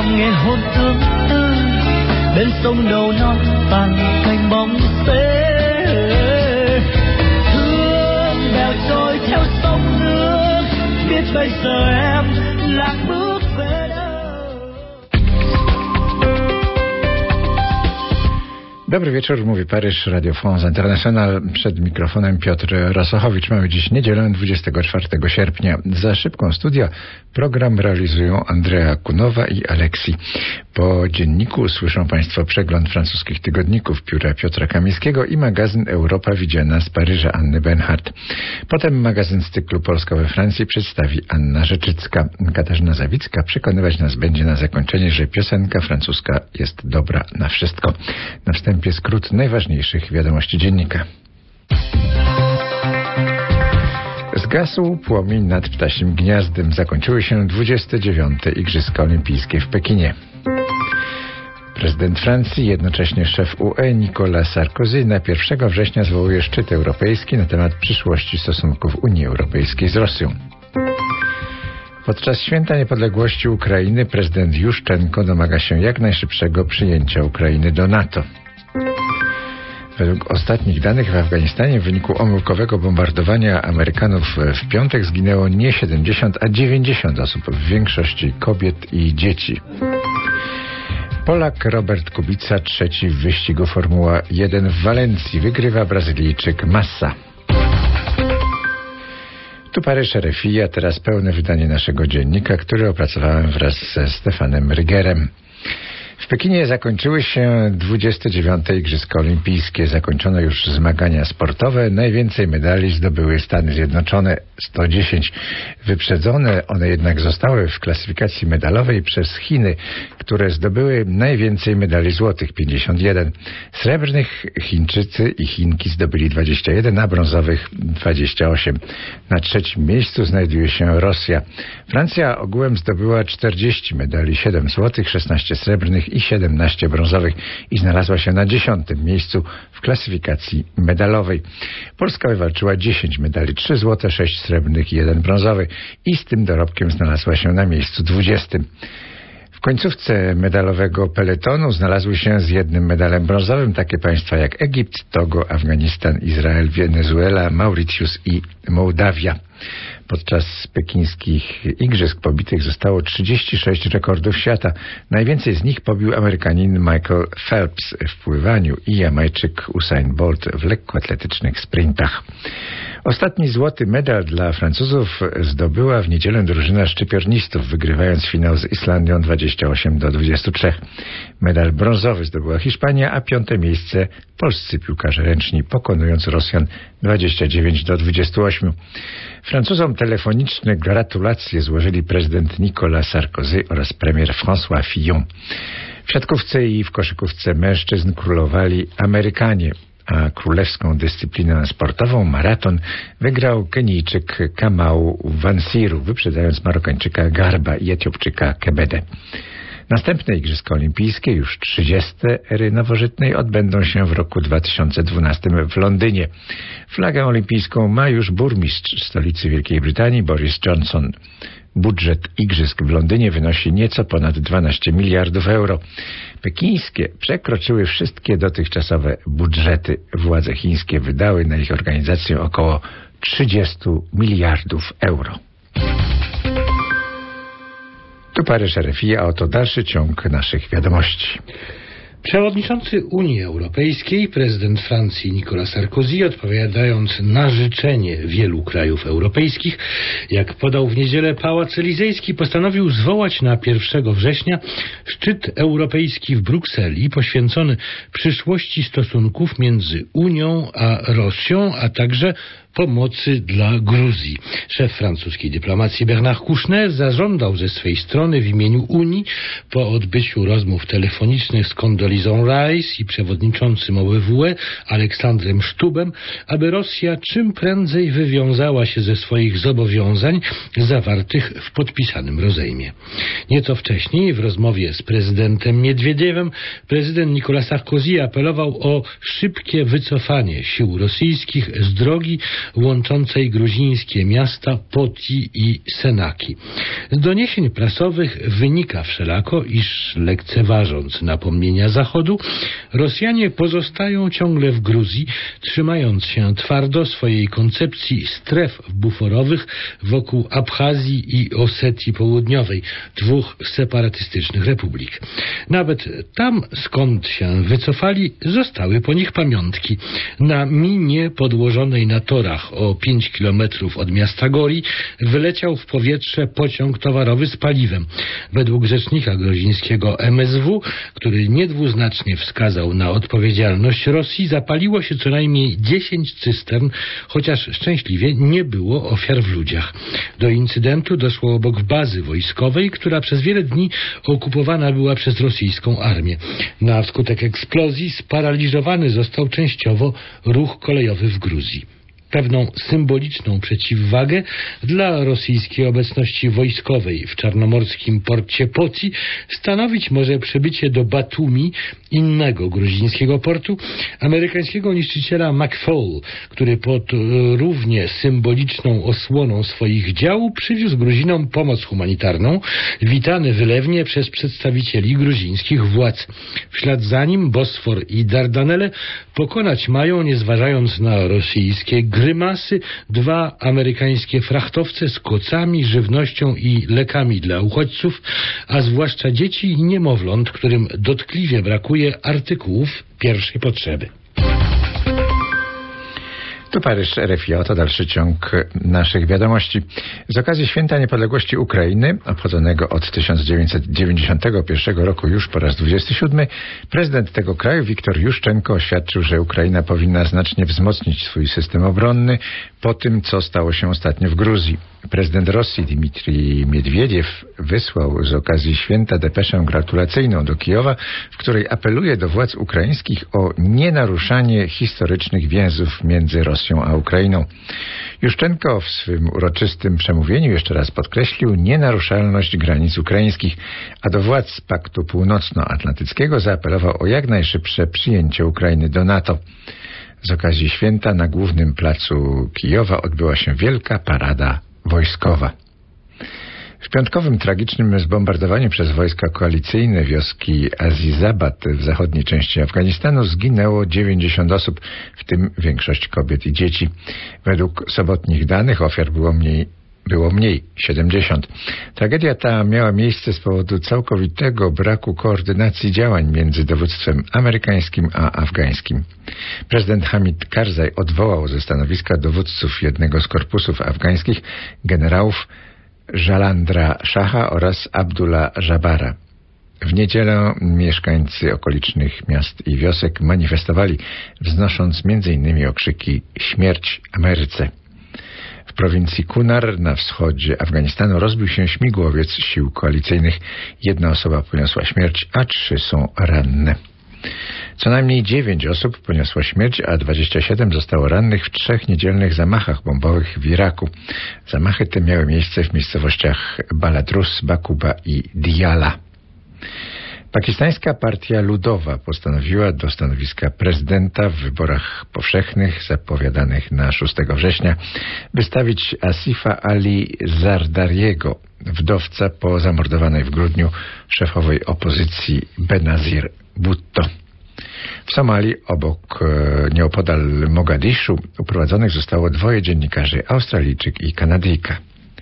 lòng nghe hôn tương tư bên sông đầu non vàng cành bóng xế. Thương bèo trôi theo sông nước, biết bây giờ em lạc bước về đâu. Dobry wieczór, mówi Paryż, Radio France International. Przed mikrofonem Piotr Rosochowicz. Mamy dziś niedzielę, 24 sierpnia. Za szybką studia program realizują Andrea Kunowa i Aleksi. Po dzienniku słyszą Państwo przegląd francuskich tygodników pióra Piotra Kamińskiego i magazyn Europa widziana z Paryża Anny Benhardt. Potem magazyn z cyklu Polska we Francji przedstawi Anna Rzeczycka. Katarzyna Zawicka przekonywać nas będzie na zakończenie, że piosenka francuska jest dobra na wszystko. Na wstępie skrót najważniejszych wiadomości dziennika. Zgasł płomień nad Ptasim Gniazdem. Zakończyły się 29. Igrzyska Olimpijskie w Pekinie. Prezydent Francji, jednocześnie szef UE Nicolas Sarkozy na 1 września zwołuje szczyt europejski na temat przyszłości stosunków Unii Europejskiej z Rosją. Podczas Święta Niepodległości Ukrainy prezydent Juszczenko domaga się jak najszybszego przyjęcia Ukrainy do NATO. Według ostatnich danych w Afganistanie w wyniku omyłkowego bombardowania Amerykanów w piątek zginęło nie 70, a 90 osób, w większości kobiet i dzieci. Polak Robert Kubica trzeci w wyścigu Formuła 1 w Walencji. Wygrywa Brazylijczyk Massa. Tu Paryż, RFI, a teraz pełne wydanie naszego dziennika, który opracowałem wraz ze Stefanem Rygerem. W Pekinie zakończyły się 29. Igrzyska Olimpijskie. Zakończono już zmagania sportowe. Najwięcej medali zdobyły Stany Zjednoczone, 110. Wyprzedzone one jednak zostały w klasyfikacji medalowej przez Chiny, które zdobyły najwięcej medali złotych, 51. Srebrnych Chińczycy i Chinki zdobyli 21, a brązowych 28. Na trzecim miejscu znajduje się Rosja. Francja ogółem zdobyła 40 medali, 7 złotych, 16 srebrnych i 17 brązowych i znalazła się na 10. miejscu w klasyfikacji medalowej. Polska wywalczyła 10 medali, 3 złote, 6 srebrnych i 1 brązowy i z tym dorobkiem znalazła się na miejscu 20. W końcówce medalowego peletonu znalazły się z 1 medalem brązowym takie państwa jak Egipt, Togo, Afganistan, Izrael, Wenezuela, Mauritius i Mołdawia. Podczas pekińskich igrzysk pobitych zostało 36 rekordów świata. Najwięcej z nich pobił Amerykanin Michael Phelps w pływaniu i Jamajczyk Usain Bolt w lekkoatletycznych sprintach. Ostatni złoty medal dla Francuzów zdobyła w niedzielę drużyna szczypiornistów, wygrywając finał z Islandią 28-23. Medal brązowy zdobyła Hiszpania, a 5. miejsce polscy piłkarze ręczni, pokonując Rosjan 29-28. Francuzom telefoniczne gratulacje złożyli prezydent Nicolas Sarkozy oraz premier François Fillon. W siatkówce i w koszykówce mężczyzn królowali Amerykanie, a królewską dyscyplinę sportową maraton wygrał Kenijczyk Kamau Wansiru, wyprzedzając Marokańczyka Garba i Etiopczyka Kebede. Następne Igrzyska Olimpijskie, już 30. ery nowożytnej, odbędą się w roku 2012 w Londynie. Flagę olimpijską ma już burmistrz stolicy Wielkiej Brytanii Boris Johnson. Budżet Igrzysk w Londynie wynosi nieco ponad 12 miliardów euro. Pekińskie przekroczyły wszystkie dotychczasowe budżety. Władze chińskie wydały na ich organizację około 30 miliardów euro. Tu Paryż, RFI, a oto dalszy ciąg naszych wiadomości. Przewodniczący Unii Europejskiej, prezydent Francji Nicolas Sarkozy, odpowiadając na życzenie wielu krajów europejskich, jak podał w niedzielę Pałac Elizejski, postanowił zwołać na 1 września szczyt europejski w Brukseli, poświęcony przyszłości stosunków między Unią a Rosją, a także pomocy dla Gruzji. Szef francuskiej dyplomacji Bernard Kouchner zażądał ze swej strony w imieniu Unii po odbyciu rozmów telefonicznych z Condoleezą Rice i przewodniczącym OBWE Aleksandrem Sztubem, aby Rosja czym prędzej wywiązała się ze swoich zobowiązań zawartych w podpisanym rozejmie. Nieco wcześniej w rozmowie z prezydentem Miedwiediewem prezydent Nicolas Sarkozy apelował o szybkie wycofanie sił rosyjskich z drogi łączącej gruzińskie miasta Poti i Senaki. Z doniesień prasowych wynika wszelako, iż lekceważąc napomnienia Zachodu, Rosjanie pozostają ciągle w Gruzji, trzymając się twardo swojej koncepcji stref buforowych wokół Abchazji i Osetii Południowej, dwóch separatystycznych republik. Nawet tam, skąd się wycofali, zostały po nich pamiątki. Na minie podłożonej na torach o 5 kilometrów od miasta Gori wyleciał w powietrze pociąg towarowy z paliwem. Według rzecznika gruzińskiego MSW, który niedwuznacznie wskazał na odpowiedzialność Rosji, zapaliło się co najmniej 10 cystern, chociaż szczęśliwie nie było ofiar w ludziach. Do incydentu doszło obok bazy wojskowej, która przez wiele dni okupowana była przez rosyjską armię. Na skutek eksplozji sparaliżowany został częściowo ruch kolejowy w Gruzji. Pewną symboliczną przeciwwagę dla rosyjskiej obecności wojskowej w czarnomorskim porcie Poti stanowić może przybycie do Batumi, innego gruzińskiego portu, amerykańskiego niszczyciela McFaul, który pod równie symboliczną osłoną swoich dział przywiózł Gruzinom pomoc humanitarną, witany wylewnie przez przedstawicieli gruzińskich władz. W ślad za nim Bosfor i Dardanelle pokonać mają, nie zważając na rosyjskie grymasy, dwa amerykańskie frachtowce z kocami, żywnością i lekami dla uchodźców, a zwłaszcza dzieci i niemowląt, którym dotkliwie brakuje artykułów pierwszej potrzeby. Tu Paryż, RFI, oto dalszy ciąg naszych wiadomości. Z okazji Święta Niepodległości Ukrainy, obchodzonego od 1991 roku już po raz 27, prezydent tego kraju, Wiktor Juszczenko, oświadczył, że Ukraina powinna znacznie wzmocnić swój system obronny po tym, co stało się ostatnio w Gruzji. Prezydent Rosji Dmitrij Miedwiediew wysłał z okazji święta depeszę gratulacyjną do Kijowa, w której apeluje do władz ukraińskich o nienaruszanie historycznych więzów między Rosją a Ukrainą. Juszczenko w swym uroczystym przemówieniu jeszcze raz podkreślił nienaruszalność granic ukraińskich, a do władz Paktu Północnoatlantyckiego zaapelował o jak najszybsze przyjęcie Ukrainy do NATO. Z okazji święta na głównym placu Kijowa odbyła się wielka parada wojskowa. W piątkowym tragicznym zbombardowaniu przez wojska koalicyjne wioski Azizabad w zachodniej części Afganistanu zginęło 90 osób, w tym większość kobiet i dzieci. Według sobotnich danych ofiar było mniej 70. Tragedia ta miała miejsce z powodu całkowitego braku koordynacji działań między dowództwem amerykańskim a afgańskim. Prezydent Hamid Karzaj odwołał ze stanowiska dowódców jednego z korpusów afgańskich generałów Jalandra Shaha oraz Abdullah Jabara. W niedzielę mieszkańcy okolicznych miast i wiosek manifestowali, wznosząc m.in. okrzyki „Śmierć Ameryce”. W prowincji Kunar na wschodzie Afganistanu rozbił się śmigłowiec sił koalicyjnych. 1 osoba poniosła śmierć, a 3 są ranne. Co najmniej 9 osób poniosło śmierć, a 27 zostało rannych w 3 niedzielnych zamachach bombowych w Iraku. Zamachy te miały miejsce w miejscowościach Baladrus, Bakuba i Diyala. Pakistańska Partia Ludowa postanowiła do stanowiska prezydenta w wyborach powszechnych zapowiadanych na 6 września wystawić Asifa Ali Zardariego, wdowca po zamordowanej w grudniu szefowej opozycji Benazir Bhutto. W Somalii, nieopodal Mogadiszu, uprowadzonych zostało 2 dziennikarzy, Australijczyk i Kanadyjka.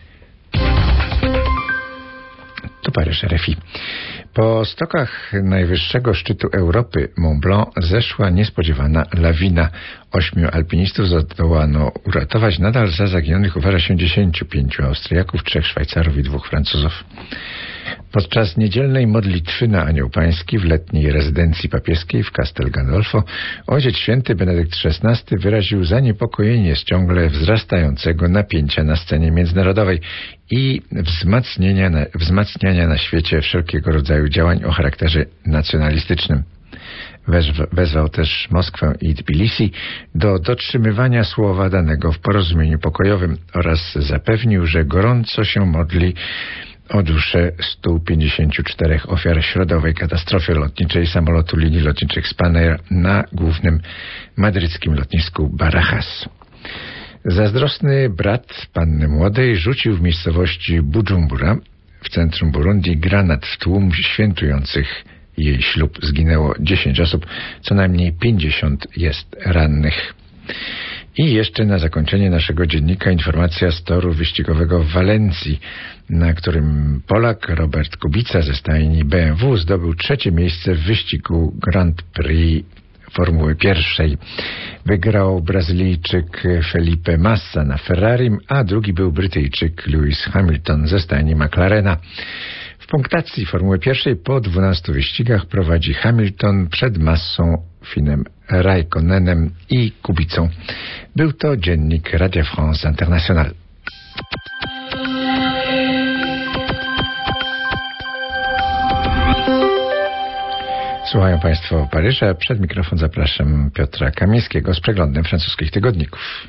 Tu Paryż, RFI. Po stokach najwyższego szczytu Europy Mont Blanc zeszła niespodziewana lawina. 8 alpinistów zdołano uratować. Nadal za zaginionych uważa się 10 Austriaków, 3 Szwajcarów i 2 Francuzów. Podczas niedzielnej modlitwy na Anioł Pański w letniej rezydencji papieskiej w Castel Gandolfo Ojciec Święty Benedykt XVI wyraził zaniepokojenie z ciągle wzrastającego napięcia na scenie międzynarodowej i wzmacniania na świecie wszelkiego rodzaju działań o charakterze nacjonalistycznym. Wezwał też Moskwę i Tbilisi do dotrzymywania słowa danego w porozumieniu pokojowym oraz zapewnił, że gorąco się modli o duszę 154 ofiar środowej katastrofy lotniczej samolotu linii lotniczych Spanair na głównym madryckim lotnisku Barajas. Zazdrosny brat panny młodej rzucił w miejscowości Bujumbura w centrum Burundi granat w tłum świętujących jej ślub. Zginęło 10 osób, co najmniej 50 jest rannych. I jeszcze na zakończenie naszego dziennika informacja z toru wyścigowego w Walencji, na którym Polak Robert Kubica ze stajni BMW zdobył 3. miejsce w wyścigu Grand Prix Formuły 1. Wygrał Brazylijczyk Felipe Massa na Ferrari, a drugi był Brytyjczyk Lewis Hamilton ze stajni McLarena. W punktacji Formuły 1 po 12 wyścigach prowadzi Hamilton przed Massą, Finem Raikkonenem i Kubicą. Był to dziennik Radio France International. Słuchają Państwo Paryża. Przed mikrofon zapraszam Piotra Kamińskiego z przeglądem francuskich tygodników.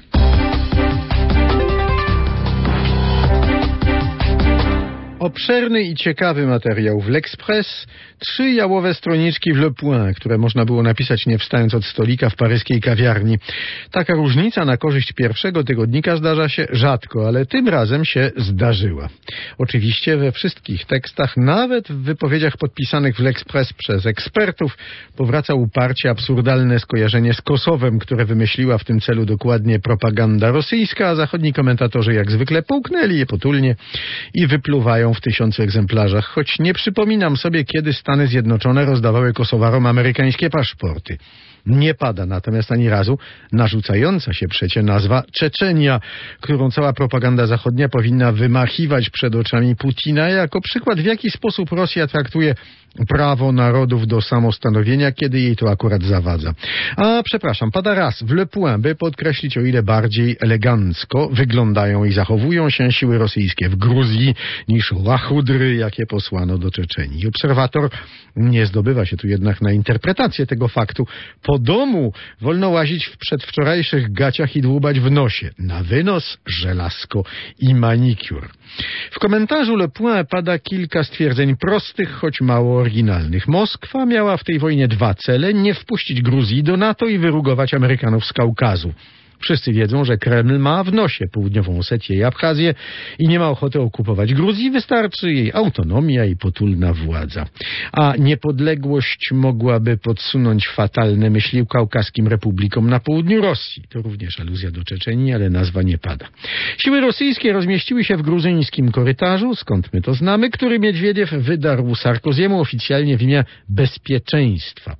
Obszerny i ciekawy materiał w L'Express, 3 jałowe stroniczki w Le Point, które można było napisać nie wstając od stolika w paryskiej kawiarni. Taka różnica na korzyść pierwszego tygodnika zdarza się rzadko, ale tym razem się zdarzyła. Oczywiście we wszystkich tekstach, nawet w wypowiedziach podpisanych w L'Express przez ekspertów, powraca uparcie absurdalne skojarzenie z Kosowem, które wymyśliła w tym celu dokładnie propaganda rosyjska, a zachodni komentatorzy jak zwykle połknęli je potulnie i wypluwają w 1000 egzemplarzach, choć nie przypominam sobie, kiedy Stany Zjednoczone rozdawały Kosowarom amerykańskie paszporty. Nie pada natomiast ani razu narzucająca się przecie nazwa Czeczenia, którą cała propaganda zachodnia powinna wymachiwać przed oczami Putina jako przykład, w jaki sposób Rosja traktuje prawo narodów do samostanowienia, kiedy jej to akurat zawadza. A przepraszam, pada raz w Le Point, by podkreślić, o ile bardziej elegancko wyglądają i zachowują się siły rosyjskie w Gruzji niż łachudry, jakie posłano do Czeczenii. Obserwator nie zdobywa się tu jednak na interpretację tego faktu. Po domu wolno łazić w przedwczorajszych gaciach i dłubać w nosie. Na wynos żelazko i manikur. W komentarzu Le Point pada kilka stwierdzeń prostych, choć mało oryginalnych. Moskwa miała w tej wojnie 2 cele: nie wpuścić Gruzji do NATO i wyrugować Amerykanów z Kaukazu. Wszyscy wiedzą, że Kreml ma w nosie Południową Osetię i Abchazję i nie ma ochoty okupować Gruzji, wystarczy jej autonomia i potulna władza. A niepodległość mogłaby podsunąć fatalne myśli kaukaskim republikom na południu Rosji. To również aluzja do Czeczenii, ale nazwa nie pada. Siły rosyjskie rozmieściły się w gruzyjskim korytarzu, skąd my to znamy, który Miedwiediew wydarł Sarkoziemu oficjalnie w imię bezpieczeństwa.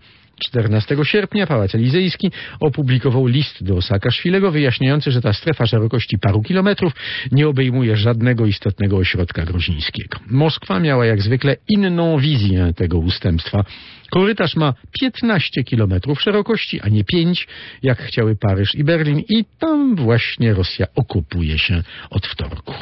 14 sierpnia Pałac Elizejski opublikował list do Saakaszwilego wyjaśniający, że ta strefa szerokości paru kilometrów nie obejmuje żadnego istotnego ośrodka gruzińskiego. Moskwa miała jak zwykle inną wizję tego ustępstwa. Korytarz ma 15 kilometrów szerokości, a nie 5, jak chciały Paryż i Berlin, i tam właśnie Rosja okupuje się od wtorku.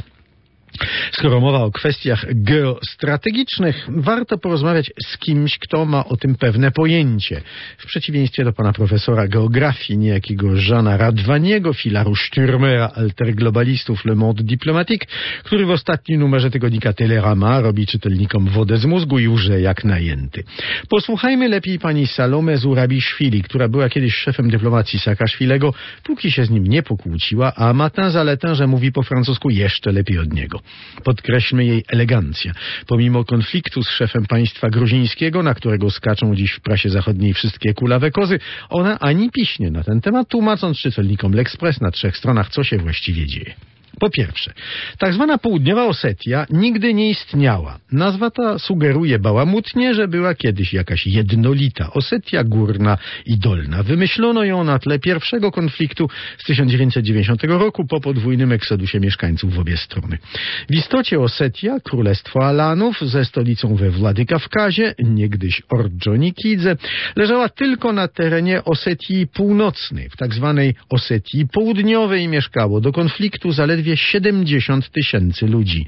Skoro mowa o kwestiach geostrategicznych, warto porozmawiać z kimś, kto ma o tym pewne pojęcie. W przeciwieństwie do pana profesora geografii, niejakiego Jeana Radwaniego, filaru Stürmera, alterglobalistów Le Monde Diplomatique, który w ostatnim numerze tygodnika Telerama robi czytelnikom wodę z mózgu i łże jak najęty. Posłuchajmy lepiej pani Salome Zurabiszwili, która była kiedyś szefem dyplomacji Saakaszwilego, póki się z nim nie pokłóciła, a ma tę zaletę, że mówi po francusku jeszcze lepiej od niego. Podkreślmy jej elegancję. Pomimo konfliktu z szefem państwa gruzińskiego, na którego skaczą dziś w prasie zachodniej wszystkie kulawe kozy, ona ani piśnie na ten temat, tłumacząc czytelnikom L'Express na 3 stronach, co się właściwie dzieje. Po pierwsze, tak zwana Południowa Osetia nigdy nie istniała. Nazwa ta sugeruje bałamutnie, że była kiedyś jakaś jednolita Osetia górna i dolna. Wymyślono ją na tle pierwszego konfliktu z 1990 roku po podwójnym eksodusie mieszkańców w obie strony. W istocie Osetia, królestwo Alanów ze stolicą we Władykawkazie, niegdyś Ordżonikidze, leżała tylko na terenie Osetii Północnej. W tak zwanej Osetii Południowej mieszkało do konfliktu zaledwie 70 000 ludzi.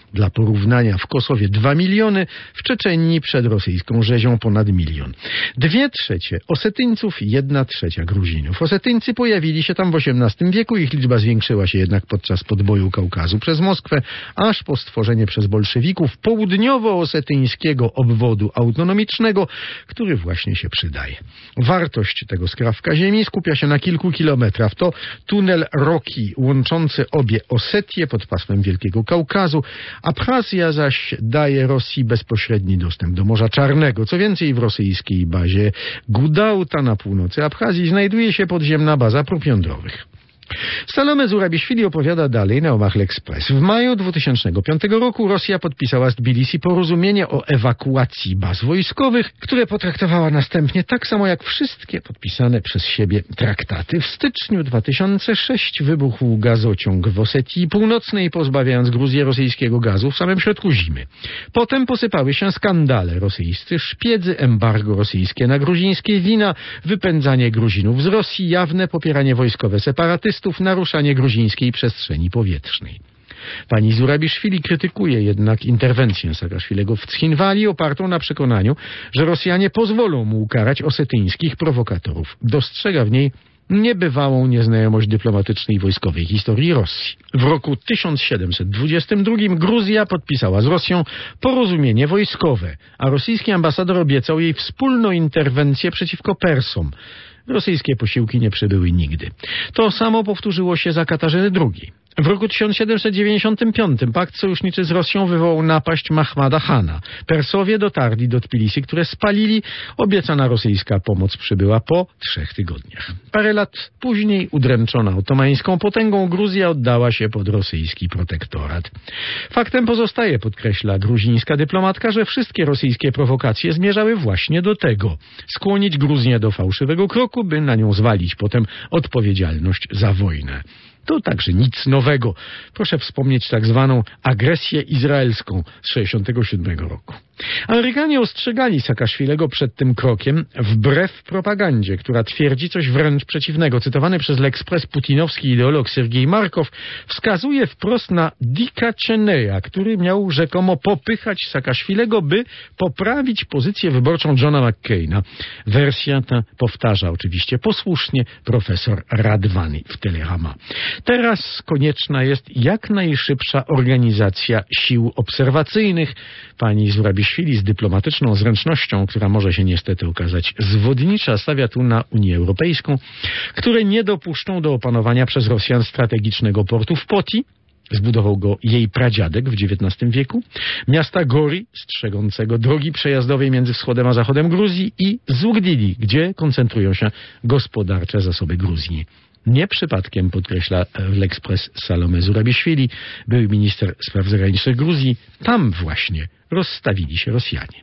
Dla porównania w Kosowie 2 miliony, w Czeczenii przed rosyjską rzezią ponad 1 milion. 2/3 Osetyńców i 1/3 Gruzinów. Osetyńcy pojawili się tam w XVIII wieku, ich liczba zwiększyła się jednak podczas podboju Kaukazu przez Moskwę, aż po stworzenie przez bolszewików południowo-osetyńskiego obwodu autonomicznego, który właśnie się przydaje. Wartość tego skrawka ziemi skupia się na kilku kilometrach. To tunel Roki łączący obie Osetie pod pasmem Wielkiego Kaukazu. Abchazja zaś daje Rosji bezpośredni dostęp do Morza Czarnego. Co więcej, w rosyjskiej bazie Gudauta na północy Abchazji znajduje się podziemna baza prób jądrowych. Salome Zurabiszwili opowiada dalej na Omaha Express. W maju 2005 roku Rosja podpisała z Tbilisi porozumienie o ewakuacji baz wojskowych, które potraktowała następnie tak samo jak wszystkie podpisane przez siebie traktaty. W styczniu 2006 wybuchł gazociąg w Osetii Północnej, pozbawiając Gruzję rosyjskiego gazu w samym środku zimy. Potem posypały się skandale. Rosyjscy szpiedzy, embargo rosyjskie na gruzińskie wina, wypędzanie Gruzinów z Rosji, jawne popieranie wojskowe separatystów, naruszanie gruzińskiej przestrzeni powietrznej. Pani Zurabiszwili krytykuje jednak interwencję Saakaszwilego w Cchinwali opartą na przekonaniu, że Rosjanie pozwolą mu ukarać osetyńskich prowokatorów. Dostrzega w niej niebywałą nieznajomość dyplomatycznej i wojskowej historii Rosji. W roku 1722 Gruzja podpisała z Rosją porozumienie wojskowe, a rosyjski ambasador obiecał jej wspólną interwencję przeciwko Persom. Rosyjskie posiłki nie przybyły nigdy. To samo powtórzyło się za Katarzyny II. W roku 1795 pakt sojuszniczy z Rosją wywołał napaść Mahmada Hana. Persowie dotarli do Tbilisi, które spalili. Obiecana rosyjska pomoc przybyła po 3 tygodniach. Parę lat później, udręczona otomańską potęgą, Gruzja oddała się pod rosyjski protektorat. Faktem pozostaje, podkreśla gruzińska dyplomatka, że wszystkie rosyjskie prowokacje zmierzały właśnie do tego. Skłonić Gruzję do fałszywego kroku, by na nią zwalić potem odpowiedzialność za wojnę. To także nic nowego. Proszę wspomnieć tak zwaną agresję izraelską z 1967 roku. Amerykanie ostrzegali Saakaszwilego przed tym krokiem wbrew propagandzie, która twierdzi coś wręcz przeciwnego. Cytowany przez L'Express putinowski ideolog Sergiej Markow wskazuje wprost na Dicka Cheneya, który miał rzekomo popychać Saakaszwilego, by poprawić pozycję wyborczą Johna McCaina. Wersja ta powtarza oczywiście posłusznie profesor Radwani w Telerama. Teraz konieczna jest jak najszybsza organizacja sił obserwacyjnych. Pani Zurabiszwili z dyplomatyczną zręcznością, która może się niestety okazać zwodnicza, stawia tu na Unię Europejską, które nie dopuszczą do opanowania przez Rosjan strategicznego portu w Poti. Zbudował go jej pradziadek w XIX wieku, miasta Gori, strzegącego drogi przejazdowej między wschodem a zachodem Gruzji, i Zugdili, gdzie koncentrują się gospodarcze zasoby Gruzji. Nie przypadkiem, podkreśla w L'Express Salome Zurabiszwili, były minister spraw zagranicznych Gruzji, tam właśnie rozstawili się Rosjanie.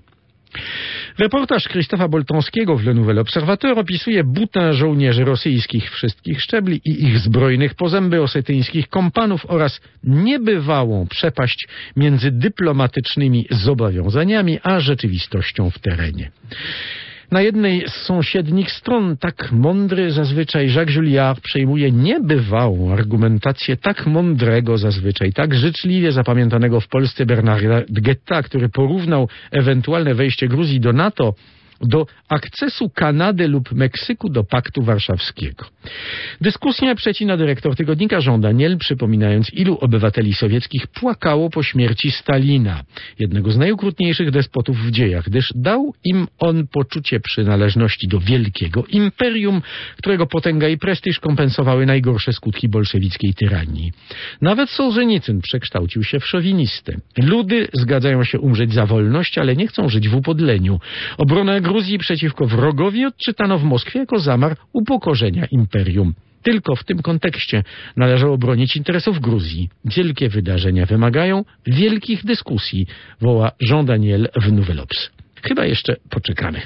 Reportaż Krzysztofa Boltonskiego w Le Nouvel Observateur opisuje butę żołnierzy rosyjskich wszystkich szczebli i ich zbrojnych po zęby osetyńskich kompanów oraz niebywałą przepaść między dyplomatycznymi zobowiązaniami a rzeczywistością w terenie. Na jednej z sąsiednich stron tak mądry zazwyczaj Jacques Julliard przejmuje niebywałą argumentację tak mądrego zazwyczaj, tak życzliwie zapamiętanego w Polsce Bernarda Guetta, który porównał ewentualne wejście Gruzji do NATO do akcesu Kanady lub Meksyku do Paktu Warszawskiego. Dyskusja przecina dyrektor tygodnika Jean Daniel, przypominając, ilu obywateli sowieckich płakało po śmierci Stalina, jednego z najokrutniejszych despotów w dziejach, gdyż dał im on poczucie przynależności do wielkiego imperium, którego potęga i prestiż kompensowały najgorsze skutki bolszewickiej tyranii. Nawet Sołżenicyn przekształcił się w szowinistę. Ludy zgadzają się umrzeć za wolność, ale nie chcą żyć w upodleniu. Obronę Gruzji przeciwko wrogowi odczytano w Moskwie jako zamar upokorzenia imperium. Tylko w tym kontekście należało bronić interesów Gruzji. Wielkie wydarzenia wymagają wielkich dyskusji, woła Jean Daniel w Nouvel Obs. Chyba jeszcze poczekamy.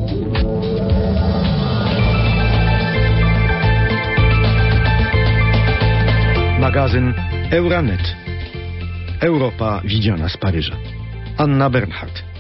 Magazyn Euranet. Europa widziana z Paryża. Anna Bernhardt.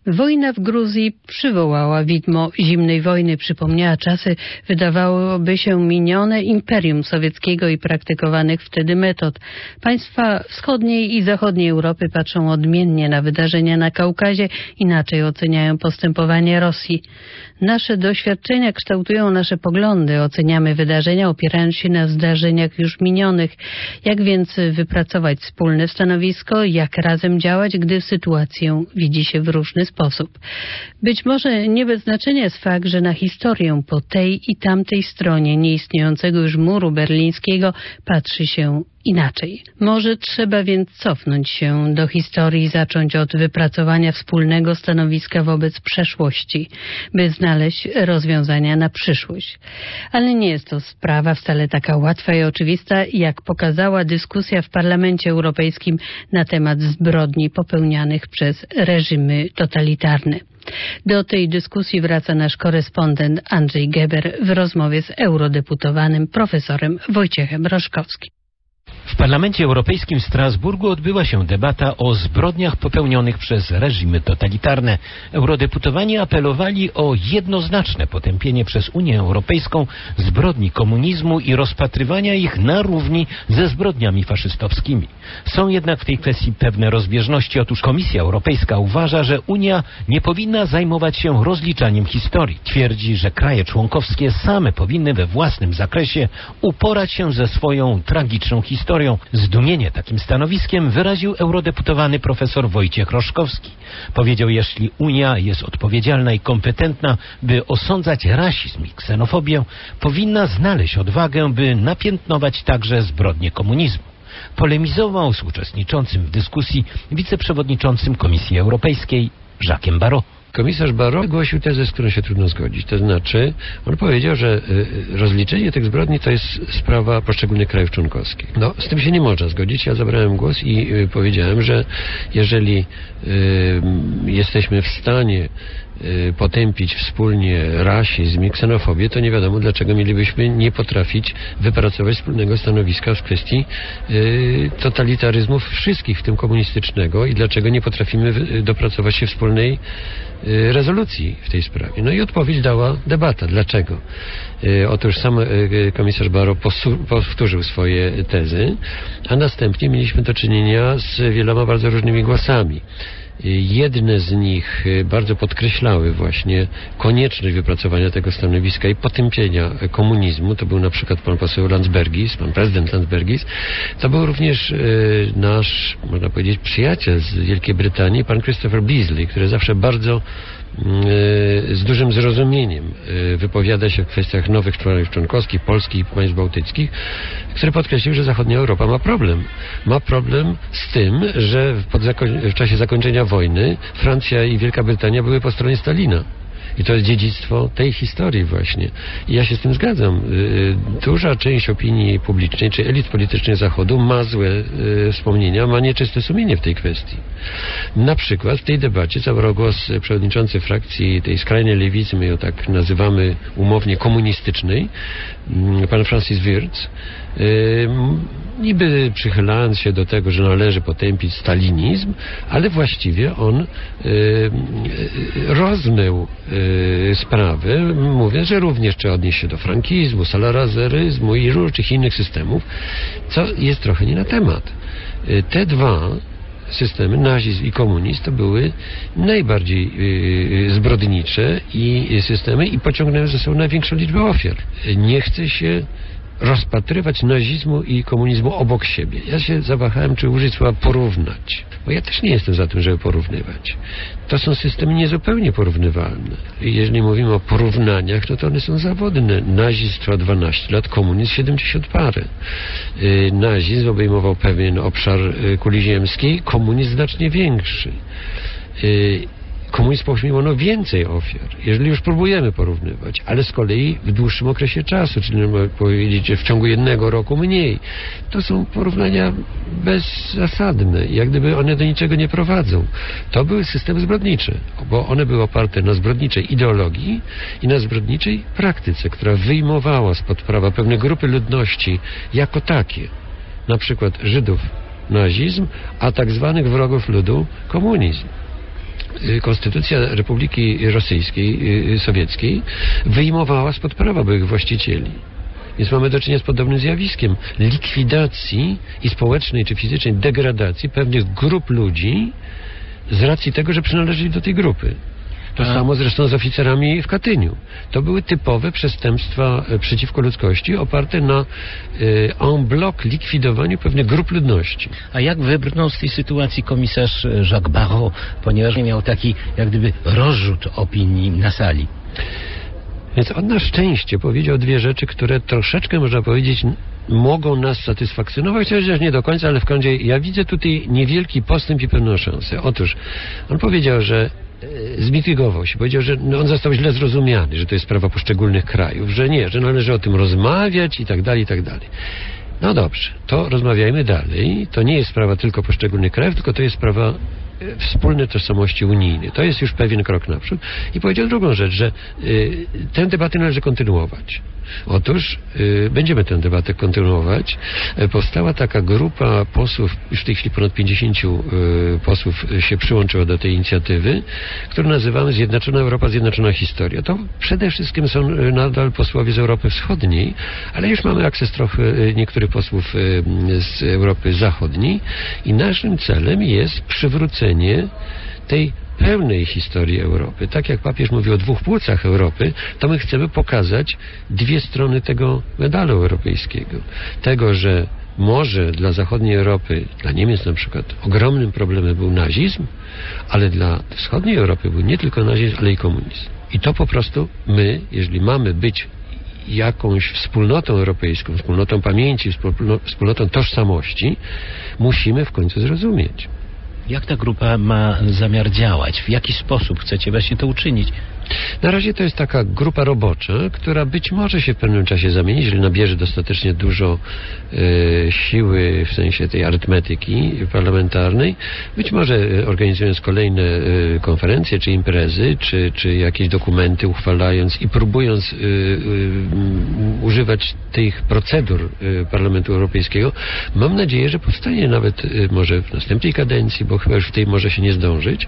Wojna w Gruzji przywołała widmo zimnej wojny, przypomniała czasy, wydawałoby się, minione Imperium Sowieckiego i praktykowanych wtedy metod. Państwa wschodniej i zachodniej Europy patrzą odmiennie na wydarzenia na Kaukazie, inaczej oceniają postępowanie Rosji. Nasze doświadczenia kształtują nasze poglądy, oceniamy wydarzenia opierając się na zdarzeniach już minionych. Jak więc wypracować wspólne stanowisko, jak razem działać, gdy sytuację widzi się w różny sposób? Być może nie bez znaczenia jest fakt, że na historię po tej i tamtej stronie nieistniejącego już muru berlińskiego patrzy się inaczej. Może trzeba więc cofnąć się do historii i zacząć od wypracowania wspólnego stanowiska wobec przeszłości, by znaleźć rozwiązania na przyszłość. Ale nie jest to sprawa wcale taka łatwa i oczywista, jak pokazała dyskusja w Parlamencie Europejskim na temat zbrodni popełnianych przez reżimy totalitarne. Do tej dyskusji wraca nasz korespondent Andrzej Geber w rozmowie z eurodeputowanym profesorem Wojciechem Roszkowskim. W Parlamencie Europejskim w Strasburgu odbyła się debata o zbrodniach popełnionych przez reżimy totalitarne. Eurodeputowani apelowali o jednoznaczne potępienie przez Unię Europejską zbrodni komunizmu i rozpatrywania ich na równi ze zbrodniami faszystowskimi. Są jednak w tej kwestii pewne rozbieżności. Otóż Komisja Europejska uważa, że Unia nie powinna zajmować się rozliczaniem historii. Twierdzi, że kraje członkowskie same powinny we własnym zakresie uporać się ze swoją tragiczną historią. Zdumienie takim stanowiskiem wyraził eurodeputowany profesor Wojciech Roszkowski. Powiedział, jeśli Unia jest odpowiedzialna i kompetentna, by osądzać rasizm i ksenofobię, powinna znaleźć odwagę, by napiętnować także zbrodnie komunizmu. Polemizował z uczestniczącym w dyskusji wiceprzewodniczącym Komisji Europejskiej Jacquesem Barrot. Komisarz Barrot głosił tezę, z którą się trudno zgodzić. To znaczy, on powiedział, że rozliczenie tych zbrodni to jest sprawa poszczególnych krajów członkowskich. No, z tym się nie można zgodzić. Ja zabrałem głos i powiedziałem, że jeżeli jesteśmy w stanie potępić wspólnie rasizm i ksenofobię, to nie wiadomo, dlaczego mielibyśmy nie potrafić wypracować wspólnego stanowiska w kwestii totalitaryzmów wszystkich, w tym komunistycznego, i dlaczego nie potrafimy dopracować się wspólnej rezolucji w tej sprawie. No i odpowiedź dała debata. Dlaczego? Otóż sam komisarz Barrot powtórzył swoje tezy, a następnie mieliśmy do czynienia z wieloma bardzo różnymi głosami. Jedne z nich bardzo podkreślały właśnie konieczność wypracowania tego stanowiska i potępienia komunizmu. To był na przykład pan poseł Landsbergis, pan prezydent Landsbergis. To był również nasz, można powiedzieć, przyjaciel z Wielkiej Brytanii, pan Christopher Beasley, który zawsze bardzo z dużym zrozumieniem wypowiada się w kwestiach nowych krajów członkowskich, Polski i państw bałtyckich, który podkreślił, że zachodnia Europa ma problem. Ma problem z tym, że w czasie zakończenia wojny Francja i Wielka Brytania były po stronie Stalina. I to jest dziedzictwo tej historii właśnie. I ja się z tym zgadzam. Duża część opinii publicznej, czy elit politycznych Zachodu ma złe wspomnienia, ma nieczyste sumienie w tej kwestii. Na przykład w tej debacie zabrał głos przewodniczący frakcji tej skrajnej lewicy, my ją tak nazywamy umownie komunistycznej, pan Francis Wirtz, niby przychylając się do tego, że należy potępić stalinizm, ale właściwie on rozmył sprawę, mówiąc, że również trzeba odnieść się do frankizmu, salazarzyzmu i różnych innych systemów, co jest trochę nie na temat. Te dwa systemy, nazizm i komunizm, to były najbardziej zbrodnicze systemy i pociągnęły ze sobą największą liczbę ofiar. Nie chce się rozpatrywać nazizmu i komunizmu obok siebie. Ja się zawahałem, czy użyć słowa porównać, bo ja też nie jestem za tym, żeby porównywać. To są systemy niezupełnie porównywalne. I jeżeli mówimy o porównaniach, to one są zawodne. Nazizm trwał 12 lat, komunizm 70 parę. Nazizm obejmował pewien obszar kuli ziemskiej, komunizm znacznie większy. Komunizm pochłonął więcej ofiar, jeżeli już próbujemy porównywać, ale z kolei w dłuższym okresie czasu, czyli można powiedzieć, że w ciągu jednego roku mniej. To są porównania bezzasadne, jak gdyby one do niczego nie prowadzą. To były systemy zbrodnicze, bo one były oparte na zbrodniczej ideologii i na zbrodniczej praktyce, która wyjmowała spod prawa pewne grupy ludności jako takie, na przykład Żydów nazizm, a tak zwanych wrogów ludu komunizm. Konstytucja Republiki Rosyjskiej, Sowieckiej wyjmowała spod prawa byłych właścicieli. Więc mamy do czynienia z podobnym zjawiskiem likwidacji i społecznej czy fizycznej degradacji pewnych grup ludzi z racji tego, że przynależeli do tej grupy. To samo zresztą z oficerami w Katyniu. To były typowe przestępstwa przeciwko ludzkości oparte na en bloc likwidowaniu pewnych grup ludności. A jak wybrnął z tej sytuacji komisarz Jacques Barrot, ponieważ miał taki jak gdyby rozrzut opinii na sali? Więc on na szczęście powiedział dwie rzeczy, które troszeczkę, można powiedzieć, mogą nas satysfakcjonować, chociaż nie do końca, ale w końcu ja widzę tutaj niewielki postęp i pewną szansę. Otóż on powiedział, że zmitygował się, powiedział, że on został źle zrozumiany, że to jest sprawa poszczególnych krajów, że nie, że należy o tym rozmawiać i tak dalej, i tak dalej. No dobrze, to rozmawiajmy dalej. To nie jest sprawa tylko poszczególnych krajów, tylko to jest sprawa wspólnej tożsamości unijnej. To jest już pewien krok naprzód. I powiedział drugą rzecz, że tę debatę należy kontynuować. Otóż będziemy tę debatę kontynuować. Powstała taka grupa posłów, już w tej chwili ponad 50 posłów się przyłączyło do tej inicjatywy, którą nazywamy Zjednoczona Europa, Zjednoczona Historia. To przede wszystkim są nadal posłowie z Europy Wschodniej, ale już mamy akces trochę niektórych posłów z Europy Zachodniej i naszym celem jest przywrócenie tej pełnej historii Europy. Tak jak papież mówi o dwóch płucach Europy, to my chcemy pokazać dwie strony tego medalu europejskiego. Tego, że może dla zachodniej Europy, dla Niemiec na przykład, ogromnym problemem był nazizm, ale dla wschodniej Europy był nie tylko nazizm, ale i komunizm. I to po prostu my, jeżeli mamy być jakąś wspólnotą europejską, wspólnotą pamięci, wspólnotą tożsamości, musimy w końcu zrozumieć. Jak ta grupa ma zamiar działać? W jaki sposób chcecie właśnie to uczynić? Na razie to jest taka grupa robocza, która być może się w pewnym czasie zamieni, jeżeli nabierze dostatecznie dużo siły w sensie tej arytmetyki parlamentarnej. Być może organizując kolejne konferencje, czy imprezy, czy jakieś dokumenty uchwalając i próbując używać tych procedur Parlamentu Europejskiego, mam nadzieję, że powstanie nawet może w następnej kadencji, bo chyba już w tej może się nie zdążyć,